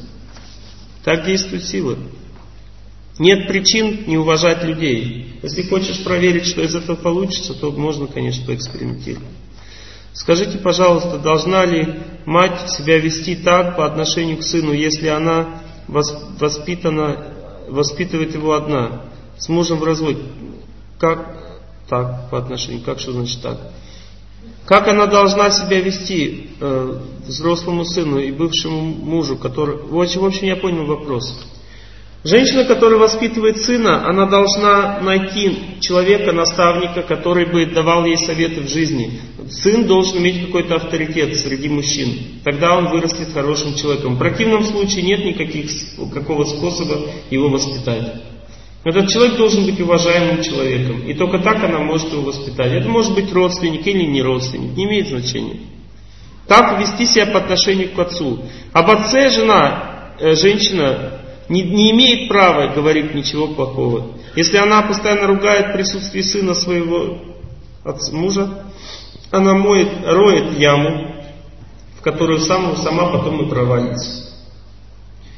Так действует сила. Нет причин не уважать людей. Если хочешь проверить, что из этого получится, то можно, конечно, поэкспериментировать. Скажите, пожалуйста, должна ли мать себя вести так по отношению к сыну, если она воспитана, воспитывает его одна, с мужем в разводе? Как так по отношению? Как что значит так? Как она должна себя вести э, взрослому сыну и бывшему мужу, который... В общем, в общем, я понял вопрос. Женщина, которая воспитывает сына, она должна найти человека, наставника, который бы давал ей советы в жизни. Сын должен иметь какой-то авторитет среди мужчин. Тогда он вырастет хорошим человеком. В противном случае нет никаких, какого способа его воспитать. Этот человек должен быть уважаемым человеком. И только так она может его воспитать. Это может быть родственник или не родственник. Не имеет значения. Так вести себя по отношению к отцу. Об отце жена, э, женщина... Не, не имеет права говорить ничего плохого. Если она постоянно ругает в присутствии сына своего отца, мужа, она моет, роет яму, в которую сама, сама потом и провалится.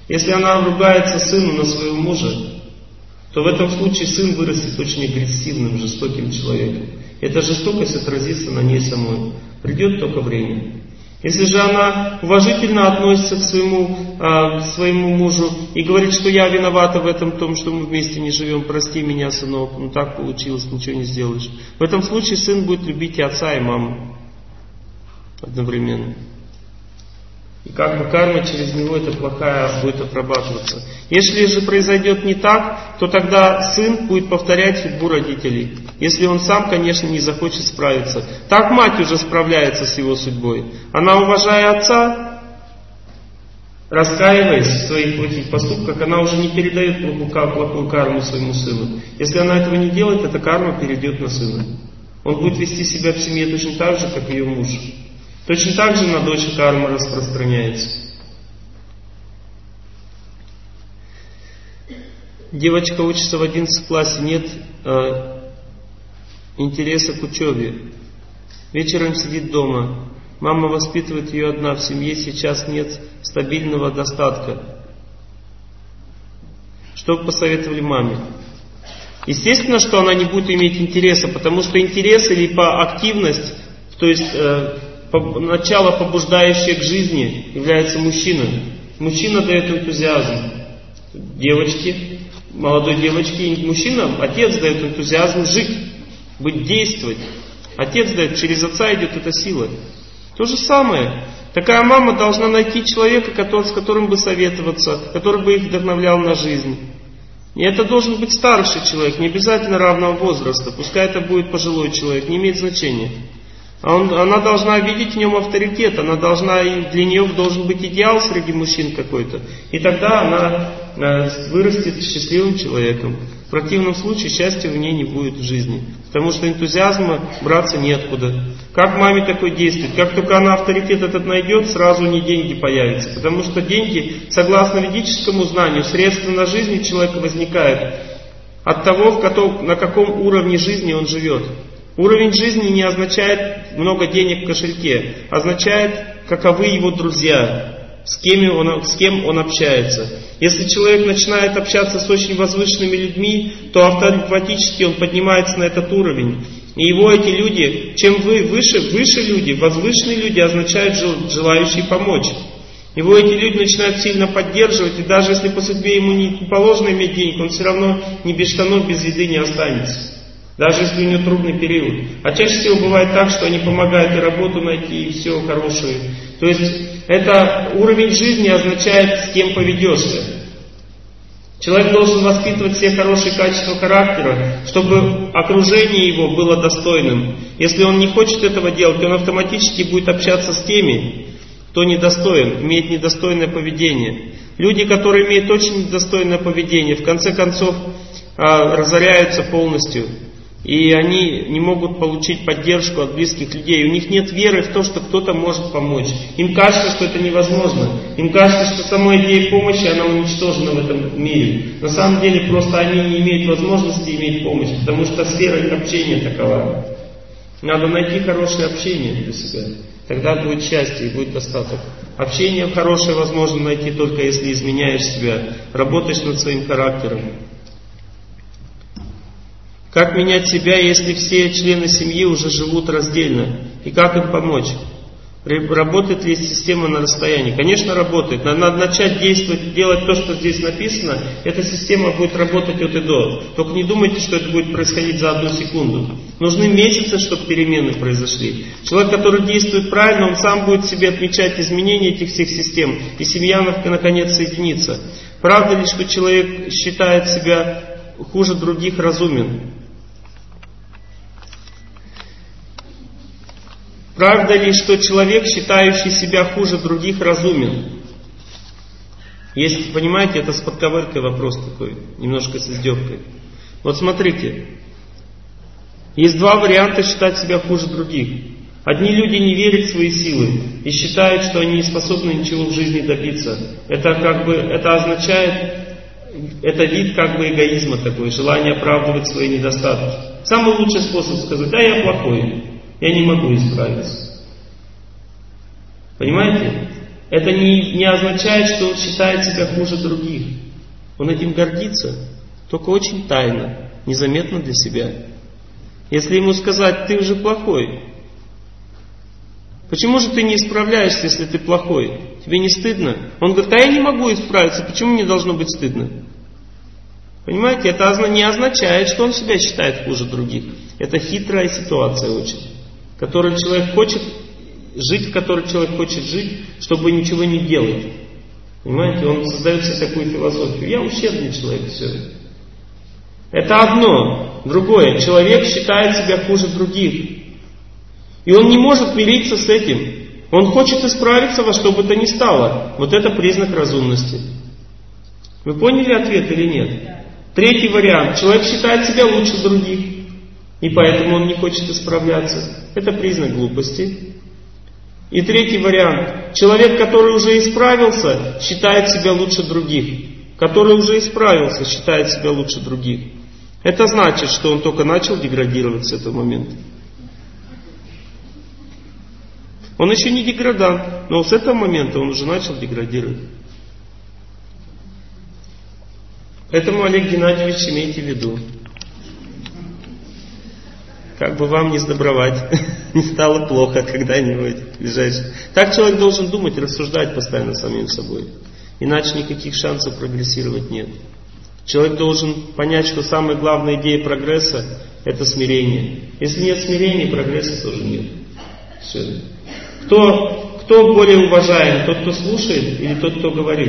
Если она ругается сыну на своего мужа, то в этом случае сын вырастет очень агрессивным, жестоким человеком. Эта жестокость отразится на ней самой. Придет только время. Если же она уважительно относится к своему, э, своему мужу и говорит, что я виновата в этом, том, что мы вместе не живем, прости меня, сынок, ну так получилось, ничего не сделаешь. В этом случае сын будет любить и отца, и маму одновременно. И как бы карма через него, эта плохая, будет отрабатываться. Если же произойдет не так, то тогда сын будет повторять судьбу родителей. Если он сам, конечно, не захочет справиться. Так мать уже справляется с его судьбой. Она, уважая отца, раскаиваясь в своих плохих поступках, она уже не передает плохую, плохую карму своему сыну. Если она этого не делает, эта карма перейдет на сына. Он будет вести себя в семье точно так же, как ее муж. Точно так же на дочь карма распространяется. Девочка учится в одиннадцатом классе, нет э, интереса к учебе. Вечером сидит дома. Мама воспитывает ее одна, в семье сейчас нет стабильного достатка. Что бы посоветовали маме? Естественно, что она не будет иметь интереса, потому что интерес или по активность, то есть э, начало, побуждающее к жизни, является мужчина. Мужчина дает энтузиазм девочке, молодой девочке. Мужчина, отец дает энтузиазм жить, быть, действовать. Отец дает, через отца идет эта сила. То же самое. Такая мама должна найти человека, который, с которым бы советоваться, который бы их вдохновлял на жизнь. И это должен быть старший человек, не обязательно равного возраста. Пускай это будет пожилой человек, не имеет значения. Он, она должна видеть в нем авторитет, она должна, для нее должен быть идеал среди мужчин какой-то. И тогда она э, вырастет счастливым человеком. В противном случае счастья в ней не будет в жизни. Потому что энтузиазма браться неоткуда. Как маме такое действует? Как только она авторитет этот найдет, сразу не деньги появятся. Потому что деньги, согласно ведическому знанию, средства на жизнь у человека возникают от того, в каком, на каком уровне жизни он живет. Уровень жизни не означает много денег в кошельке, означает, каковы его друзья, с кем он, с кем он общается. Если человек начинает общаться с очень возвышенными людьми, то автоматически он поднимается на этот уровень. И его эти люди, чем вы выше, выше люди, возвышенные люди означают желающие помочь. Его эти люди начинают сильно поддерживать, и даже если по судьбе ему не положено иметь денег, он все равно ни без штанов, без еды не останется. Даже если у него трудный период. А чаще всего бывает так, что они помогают и работу найти, и все хорошее. То есть это уровень жизни означает, с кем поведешься. Человек должен воспитывать все хорошие качества характера, чтобы окружение его было достойным. Если он не хочет этого делать, он автоматически будет общаться с теми, кто недостоин, имеет недостойное поведение. Люди, которые имеют очень недостойное поведение, в конце концов разоряются полностью. И они не могут получить поддержку от близких людей. У них нет веры в то, что кто-то может помочь. Им кажется, что это невозможно. Им кажется, что сама идея помощи, она уничтожена в этом мире. На самом деле, просто они не имеют возможности иметь помощь, потому что сфера их общения такова. Надо найти хорошее общение для себя. Тогда будет счастье и будет достаток. Общение хорошее возможно найти только если изменяешь себя, работаешь над своим характером. Как менять себя, если все члены семьи уже живут раздельно? И как им помочь? Работает ли система на расстоянии? Конечно, работает. Надо начать действовать, делать то, что здесь написано. Эта система будет работать от и до. Только не думайте, что это будет происходить за одну секунду. Нужны месяцы, чтобы перемены произошли. Человек, который действует правильно, он сам будет себе отмечать изменения этих всех систем. И семья, наконец, соединится. Правда ли, что человек считает себя хуже других разумен? Правда ли, что человек, считающий себя хуже других, разумен? Если понимаете, это с подковыркой вопрос такой, немножко с издевкой. Вот смотрите, есть два варианта считать себя хуже других. Одни люди не верят в свои силы и считают, что они не способны ничего в жизни добиться. Это как бы, это означает, это вид как бы эгоизма такой, желание оправдывать свои недостатки. Самый лучший способ сказать: да, я плохой. Я не могу исправиться. Понимаете? это не, не означает, что он считает себя хуже других. Он этим гордится, только очень тайно, незаметно для себя. Если ему сказать, ты уже плохой, почему же ты не исправляешься, если ты плохой? Тебе не стыдно? Он говорит, а я не могу исправиться, почему мне должно быть стыдно? Понимаете, это не означает, что он себя считает хуже других. Это хитрая ситуация очень, в которой человек хочет жить, в которой человек хочет жить, чтобы ничего не делать. Понимаете, он создает себе такую философию. Я ущербный человек, все. Это одно. Другое. Человек считает себя хуже других. И он не может мириться с этим. Он хочет исправиться во что бы то ни стало. Вот это признак разумности. Вы поняли ответ или нет? Третий вариант. Человек считает себя лучше других. И поэтому он не хочет исправляться. Это признак глупости. И третий вариант. Человек, который уже исправился, считает себя лучше других. Который уже исправился, считает себя лучше других. Это значит, что он только начал деградировать с этого момента. Он еще не деградант, но с этого момента он уже начал деградировать. Поэтому, Олег Геннадьевич, имейте в виду. Как бы вам не сдобровать, не стало плохо когда-нибудь ближайшее. Так человек должен думать, рассуждать постоянно самим собой. Иначе никаких шансов прогрессировать нет. Человек должен понять, что самая главная идея прогресса – это смирение. Если нет смирения, прогресса тоже нет. Все. Кто, кто более уважаем? Тот, кто слушает, или тот, кто говорит?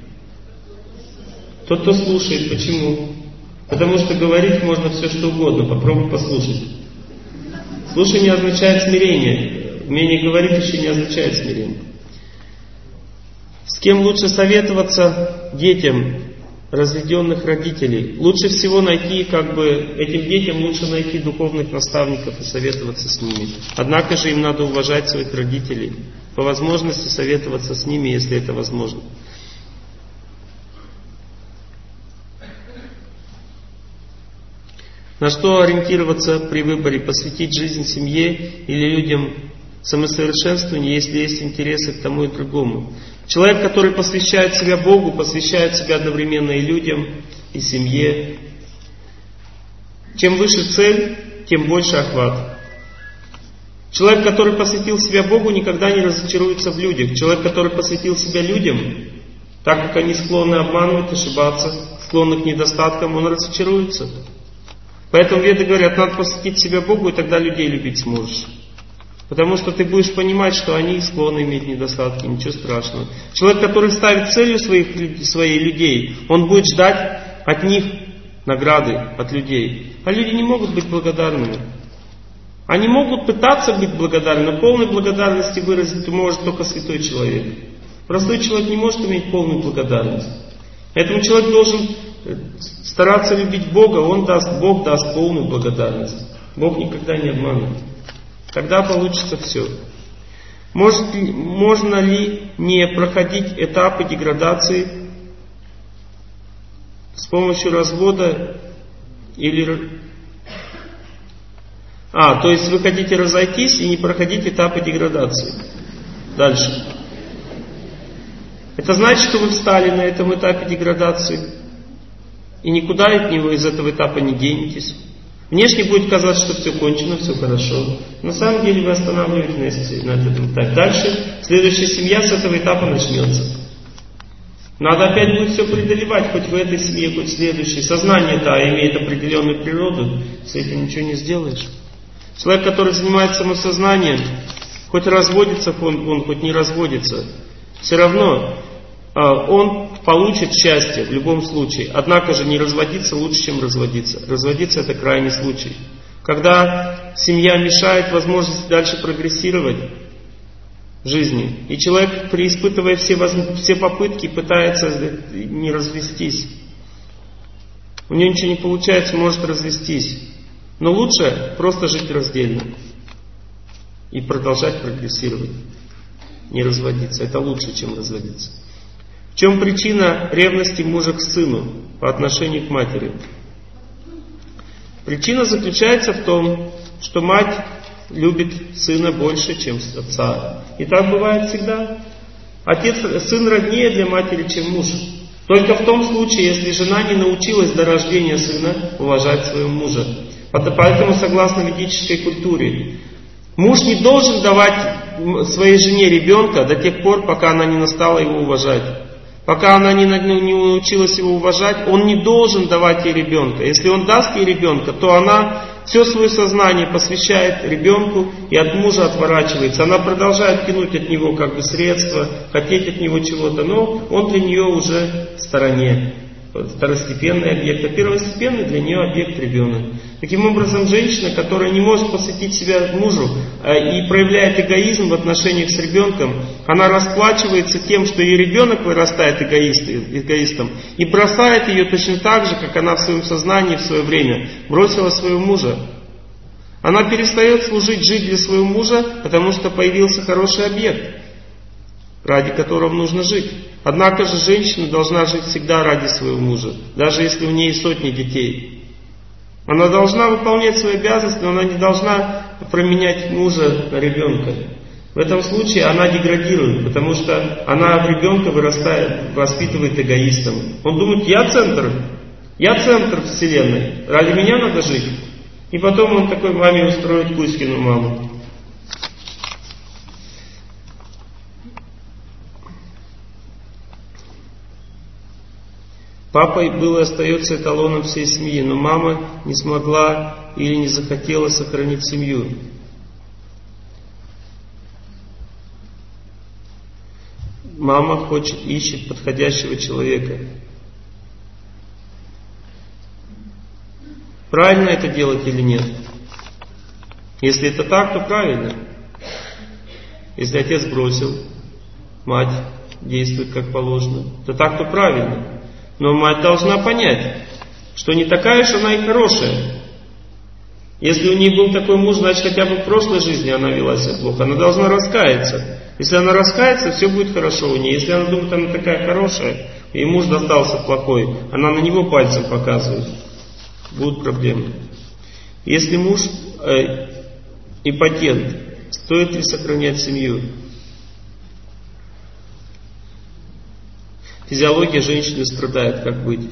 Тот, кто слушает. Почему? Потому что говорить можно все, что угодно. Попробуй послушать. Слушание означает смирение. Умение говорить еще не означает смирение. С кем лучше советоваться детям разведенных родителей? Лучше всего найти, как бы, этим детям лучше найти духовных наставников и советоваться с ними. Однако же им надо уважать своих родителей. По возможности советоваться с ними, если это возможно. На что ориентироваться при выборе? Посвятить жизнь семье или людям самосовершенствованию, если есть интересы к тому и другому? Человек, который посвящает себя Богу, посвящает себя одновременно и людям, и семье. Чем выше цель, тем больше охват. Человек, который посвятил себя Богу, никогда не разочаруется в людях. Человек, который посвятил себя людям, так как они склонны обманывать, ошибаться, склонны к недостаткам, он разочаруется. Поэтому веды говорят, надо посвятить себя Богу, и тогда людей любить сможешь. Потому что ты будешь понимать, что они склонны иметь недостатки, ничего страшного. Человек, который ставит целью своих, своих людей, он будет ждать от них награды, от людей. А люди не могут быть благодарными. Они могут пытаться быть благодарными, но полной благодарности выразить может только святой человек. Простой человек не может иметь полную благодарность. Поэтому человек должен стараться любить Бога, он даст, Бог даст полную благодарность. Бог никогда не обманывает. Тогда получится все. Может ли, можно ли не проходить этапы деградации с помощью развода или... А, то есть вы хотите разойтись и не проходить этапы деградации. Дальше. Это значит, что вы встали на этом этапе деградации и никуда от него из этого этапа не денетесь. Внешне будет казаться, что все кончено, все хорошо. На самом деле вы останавливаетесь на этом этапе. Дальше следующая семья с этого этапа начнется. Надо опять будет все преодолевать, хоть в этой семье, хоть в следующей. Сознание-то имеет определенную природу, с этим ничего не сделаешь. Человек, который занимается самосознанием, хоть разводится он, он хоть не разводится, все равно он получит счастье в любом случае. Однако же не разводиться лучше, чем разводиться. Разводиться — это крайний случай. Когда семья мешает возможности дальше прогрессировать в жизни, и человек, преиспытывая все, воз... все попытки, пытается не развестись. У него ничего не получается, может развестись. Но лучше просто жить раздельно и продолжать прогрессировать. Не разводиться. Это лучше, чем разводиться. В чем причина ревности мужа к сыну по отношению к матери? Причина заключается в том, что мать любит сына больше, чем отца. И так бывает всегда. Отец, сын роднее для матери, чем муж. Только в том случае, если жена не научилась до рождения сына уважать своего мужа. Поэтому, согласно ведической культуре, муж не должен давать своей жене ребенка до тех пор, пока она не настала его уважать. Пока она не научилась его уважать, он не должен давать ей ребенка. Если он даст ей ребенка, то она все свое сознание посвящает ребенку и от мужа отворачивается. Она продолжает тянуть от него как бы средства, хотеть от него чего-то, но он для нее уже в стороне. Второстепенный объект, а первостепенный для нее объект ребенок. Таким образом, женщина, которая не может посвятить себя мужу и проявляет эгоизм в отношениях с ребенком, она расплачивается тем, что ее ребенок вырастает эгоист, эгоистом и бросает ее точно так же, как она в своем сознании в свое время бросила своего мужа. Она перестает служить, жить для своего мужа, потому что появился хороший объект, ради которого нужно жить. Однако же женщина должна жить всегда ради своего мужа, даже если у нее сотни детей. Она должна выполнять свои обязанности, но она не должна променять мужа на ребенка. В этом случае она деградирует, потому что она ребенка вырастает, воспитывает эгоистом. Он думает, я центр, я центр вселенной, ради меня надо жить. И потом он такой маме устроит Кузькину маму. Папа был и остается эталоном всей семьи, но мама не смогла или не захотела сохранить семью. Мама хочет, ищет подходящего человека. Правильно это делать или нет? Если это так, то правильно. Если отец бросил, мать действует как положено, то так, то правильно. Но мать должна понять, что не такая уж она и хорошая. Если у нее был такой муж, значит хотя бы в прошлой жизни она вела себя плохо. Она должна раскаяться. Если она раскается, все будет хорошо у нее. Если она думает, она такая хорошая, и муж достался плохой, она на него пальцем показывает, будут проблемы. Если муж э, импотент, стоит ли сохранять семью? Физиология женщины страдает, как быть?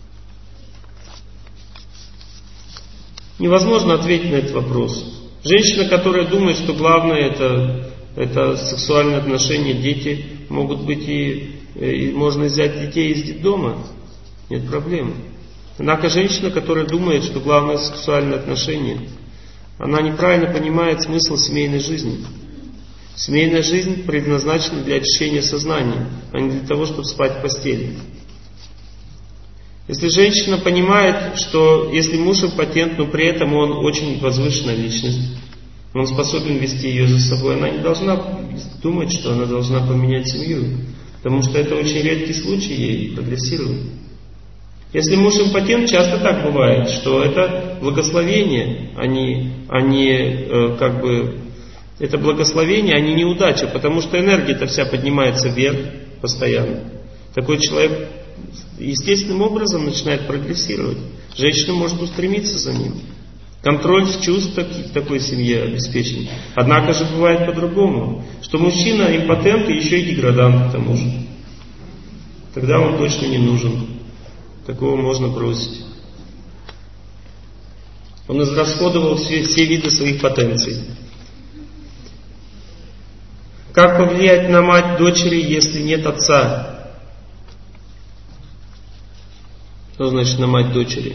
Невозможно ответить на этот вопрос. Женщина, которая думает, что главное это, это сексуальные отношения, дети, могут быть и, и можно взять детей из детдома, нет проблем. Однако женщина, которая думает, что главное сексуальные отношения, она неправильно понимает смысл семейной жизни. Семейная жизнь предназначена для очищения сознания, а не для того, чтобы спать в постели. Если женщина понимает, что если муж импотент, но при этом он очень возвышенная личность, он способен вести ее за собой, она не должна думать, что она должна поменять семью, потому что это очень редкий случай, ей прогрессирует. Если муж импотент, часто так бывает, что это благословение, а не, а не э, как бы... Это благословение, а не неудача, потому что энергия-то вся поднимается вверх постоянно. Такой человек естественным образом начинает прогрессировать. Женщина может устремиться за ним. Контроль чувств в такой семье обеспечен. Однако же бывает по-другому, что мужчина импотент и еще и деградант к тому же. Тогда он точно не нужен. Такого можно бросить. Он израсходовал все, все виды своих потенций. Как повлиять на мать дочери, если нет отца? Что значит на мать дочери?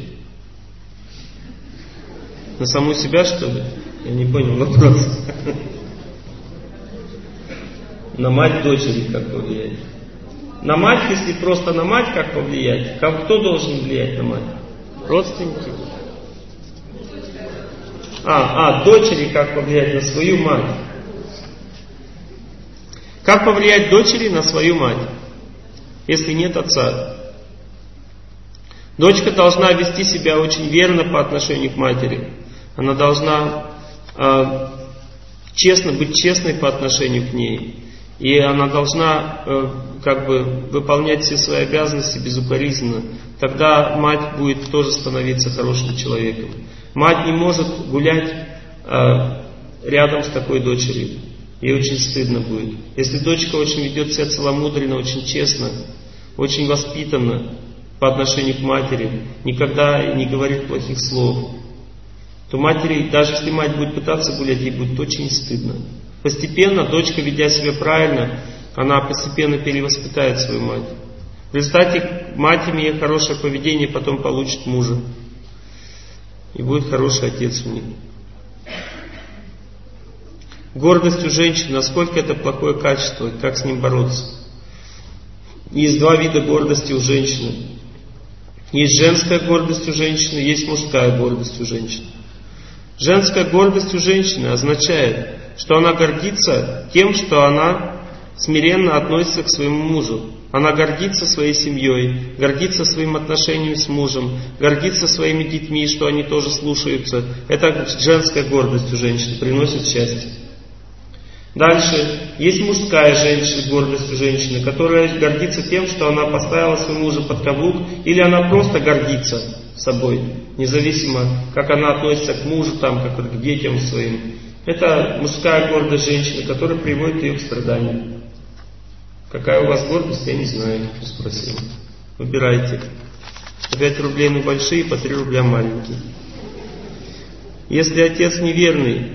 На саму себя, что ли? Я не понял вопрос. На мать дочери как повлиять? На мать, если просто на мать, как повлиять? Как, кто должен влиять на мать? Родственники? А, а, дочери как повлиять на свою мать? Как повлиять дочери на свою мать, если нет отца? Дочка должна вести себя очень верно по отношению к матери. Она должна э, честно быть честной по отношению к ней. И она должна э, как бы выполнять все свои обязанности безукоризненно. Тогда мать будет тоже становиться хорошим человеком. Мать не может гулять э, рядом с такой дочерью. ей очень стыдно будет. Если дочка очень ведет себя целомудренно, очень честно, очень воспитанно по отношению к матери, никогда не говорит плохих слов, то матери, даже если мать будет пытаться гулять, ей будет очень стыдно. Постепенно дочка, ведя себя правильно, она постепенно перевоспитает свою мать. В результате мать, имея хорошее поведение, потом получит мужа. И будет хороший отец у них. Гордость у женщин, насколько это плохое качество, как с ним бороться. Есть два вида гордости у женщины. Есть женская гордость у женщины, есть мужская гордость у женщины. Женская гордость у женщины означает, что она гордится тем, что она смиренно относится к своему мужу. Она гордится своей семьей, гордится своим отношением с мужем, гордится своими детьми, что они тоже слушаются. Это женская гордость у женщины, приносит счастье. Дальше, есть мужская женщина, гордость у женщины, которая гордится тем, что она поставила своего мужа под каблук, или она просто гордится собой, независимо, как она относится к мужу, там, как к детям своим. Это мужская гордость женщины, которая приводит ее к страданию. Какая у вас гордость, я не знаю, спросил. Выбирайте. По пять рублей на большие, по три рубля маленькие. Если отец неверный,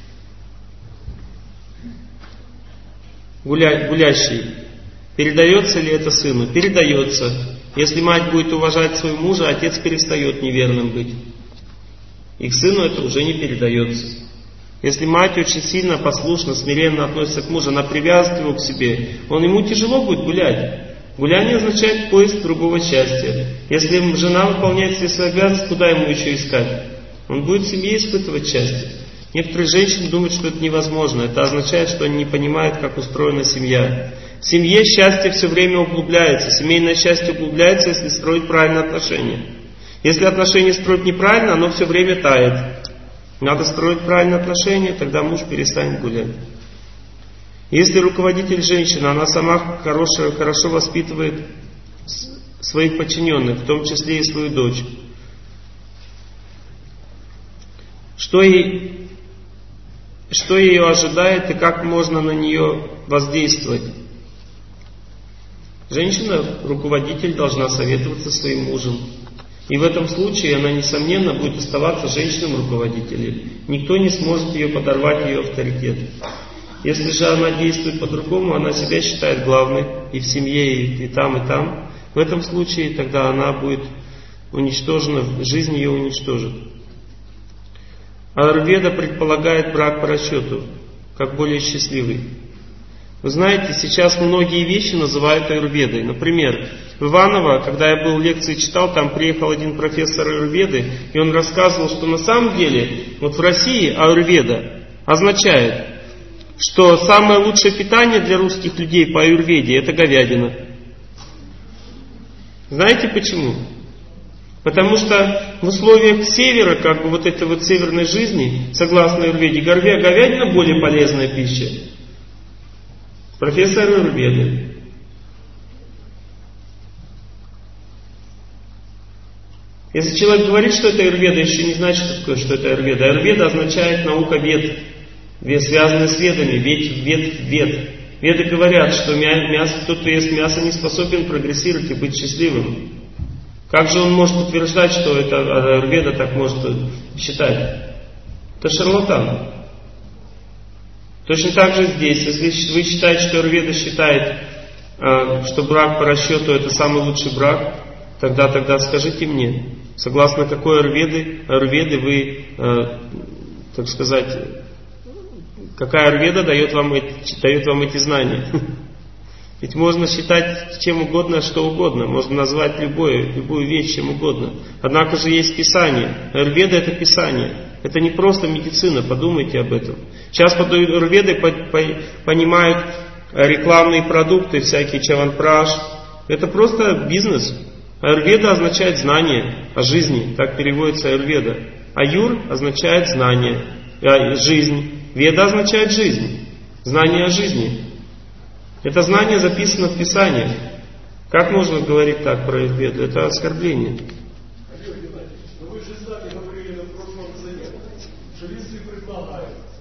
Гуля, гулящий, передается ли это сыну? Передается. Если мать будет уважать своего мужа, отец перестает неверным быть. И к сыну это уже не передается. Если мать очень сильно, послушно, смиренно относится к мужу, она привязывает его к себе, он, ему тяжело будет гулять. Гуляние означает поиск другого счастья. Если жена выполняет все свои обязанности, куда ему еще искать? Он будет в семье испытывать счастье. Некоторые женщины думают, что это невозможно. Это означает, что они не понимают, как устроена семья. В семье счастье все время углубляется. Семейное счастье углубляется, если строить правильные отношения. Если отношения строить неправильно, оно все время тает. Надо строить правильные отношения, тогда муж перестанет гулять. Если руководитель женщина, она сама хорошая, хорошо воспитывает своих подчиненных, в том числе и свою дочь. Что ей... Что ее ожидает и как можно на нее воздействовать? Женщина, руководитель, должна советоваться со своим мужем. И в этом случае она, несомненно, будет оставаться женщиной-руководителем. Никто не сможет ее подорвать, ее авторитет. Если же она действует по-другому, она себя считает главной и в семье, и, и там, и там, в этом случае тогда она будет уничтожена, жизнь ее уничтожит. Аюрведа предполагает брак по расчету, как более счастливый. Вы знаете, сейчас многие вещи называют аюрведой. Например, в Иваново, когда я был лекции читал, там приехал один профессор аюрведы, и он рассказывал, что на самом деле, вот в России аюрведа означает, что самое лучшее питание для русских людей по аюрведе — это говядина. Знаете почему? Потому что в условиях севера, как бы вот этой вот северной жизни, согласно аюрведе, говядина более полезная пища. Профессор аюрведы. Если человек говорит, что это аюрведа, еще не значит, что это аюрведа. Аюрведа означает наука вед, связанная с ведами, вед, вед, вед. Веды говорят, что мясо, тот, кто ест мясо, не способен прогрессировать и быть счастливым. Как же он может утверждать, что это аюрведа так может считать? Это шарлатан. Точно так же здесь, если вы считаете, что аюрведа считает, что брак по расчету это самый лучший брак, тогда, тогда скажите мне, согласно какой аюрведы, аюрведы вы, так сказать, какая аюрведа дает вам эти, дает вам эти знания? Ведь можно считать чем угодно, что угодно. Можно назвать любое, любую вещь чем угодно. Однако же есть Писание. Аюрведа — это Писание. Это не просто медицина, подумайте об этом. Сейчас под аюрведой понимают рекламные продукты, всякие чаванпраш. Это просто бизнес. Аюрведа означает знание о жизни. Так переводится аюрведа. Аюр означает знание, жизнь. Веда означает жизнь. Знание о жизни. Это знание записано в Писании. Как можно говорить так про аюрведу? Это оскорбление.
Но вы же сами говорили на прошлом занятии, что если предлагают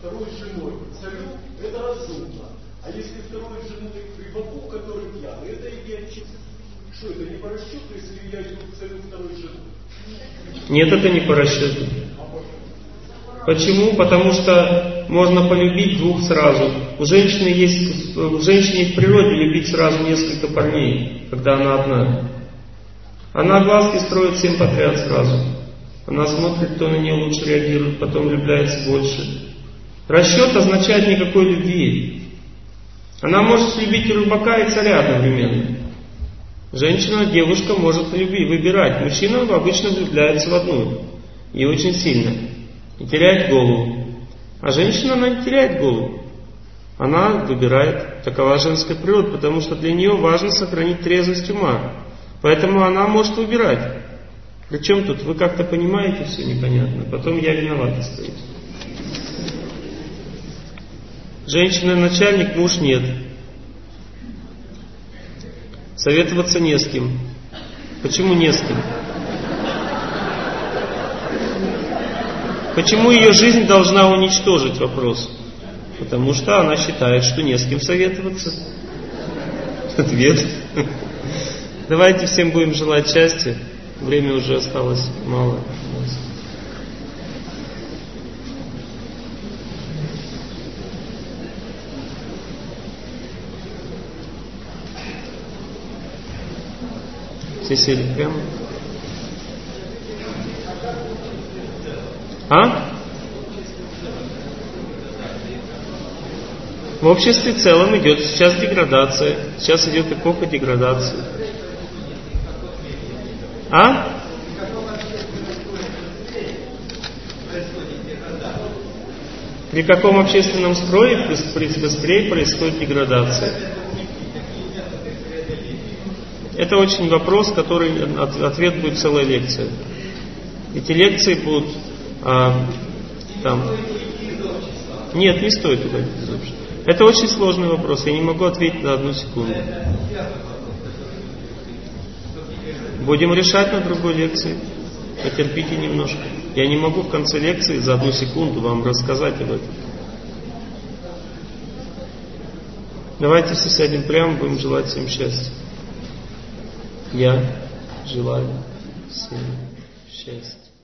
второй женой царю, это разумно. А если второй женой рыбаку, который пьяный, это идиотизм. Что это, не по расчету, если я иду к царю второй женой?
Нет, это не по расчету. Почему? Потому что можно полюбить двух сразу. У женщины есть, у женщины в природе любить сразу несколько парней, когда она одна. Она глазки строит всем подряд сразу. Она смотрит, кто на нее лучше реагирует, потом влюбляется больше. Расчет означает никакой любви. Она может любить и рыбака, и царя одновременно. Женщина, девушка может любить, выбирать. Мужчина обычно влюбляется в одну. И очень сильно. И теряет голову. А женщина, она не теряет голову. Она выбирает. Такова женская природа, потому что для нее важно сохранить трезвость ума. Поэтому она может выбирать. Причем тут вы как-то понимаете все непонятно. Потом я виноват остаюсь. Женщина начальник, муж нет. Советоваться не с кем. Почему не с кем? Почему ее жизнь должна уничтожить вопрос? Потому что она считает, что не с кем советоваться. Ответ. Давайте всем будем желать счастья. Время уже осталось мало. Все сели прямо. А? В обществе в целом идет сейчас деградация. Сейчас идет эпоха деградации. А? При каком общественном строе быстрее происходит деградация? Это очень вопрос, который ответ будет целая лекция. Эти лекции будут а, там. Нет, не стоит уходить из общества. Это очень сложный вопрос. Я не могу ответить на одну секунду. Будем решать на другой лекции. Потерпите немножко. Я не могу в конце лекции за одну секунду вам рассказать об этом. Давайте все сядем прямо, будем желать всем счастья. Я желаю всем счастья.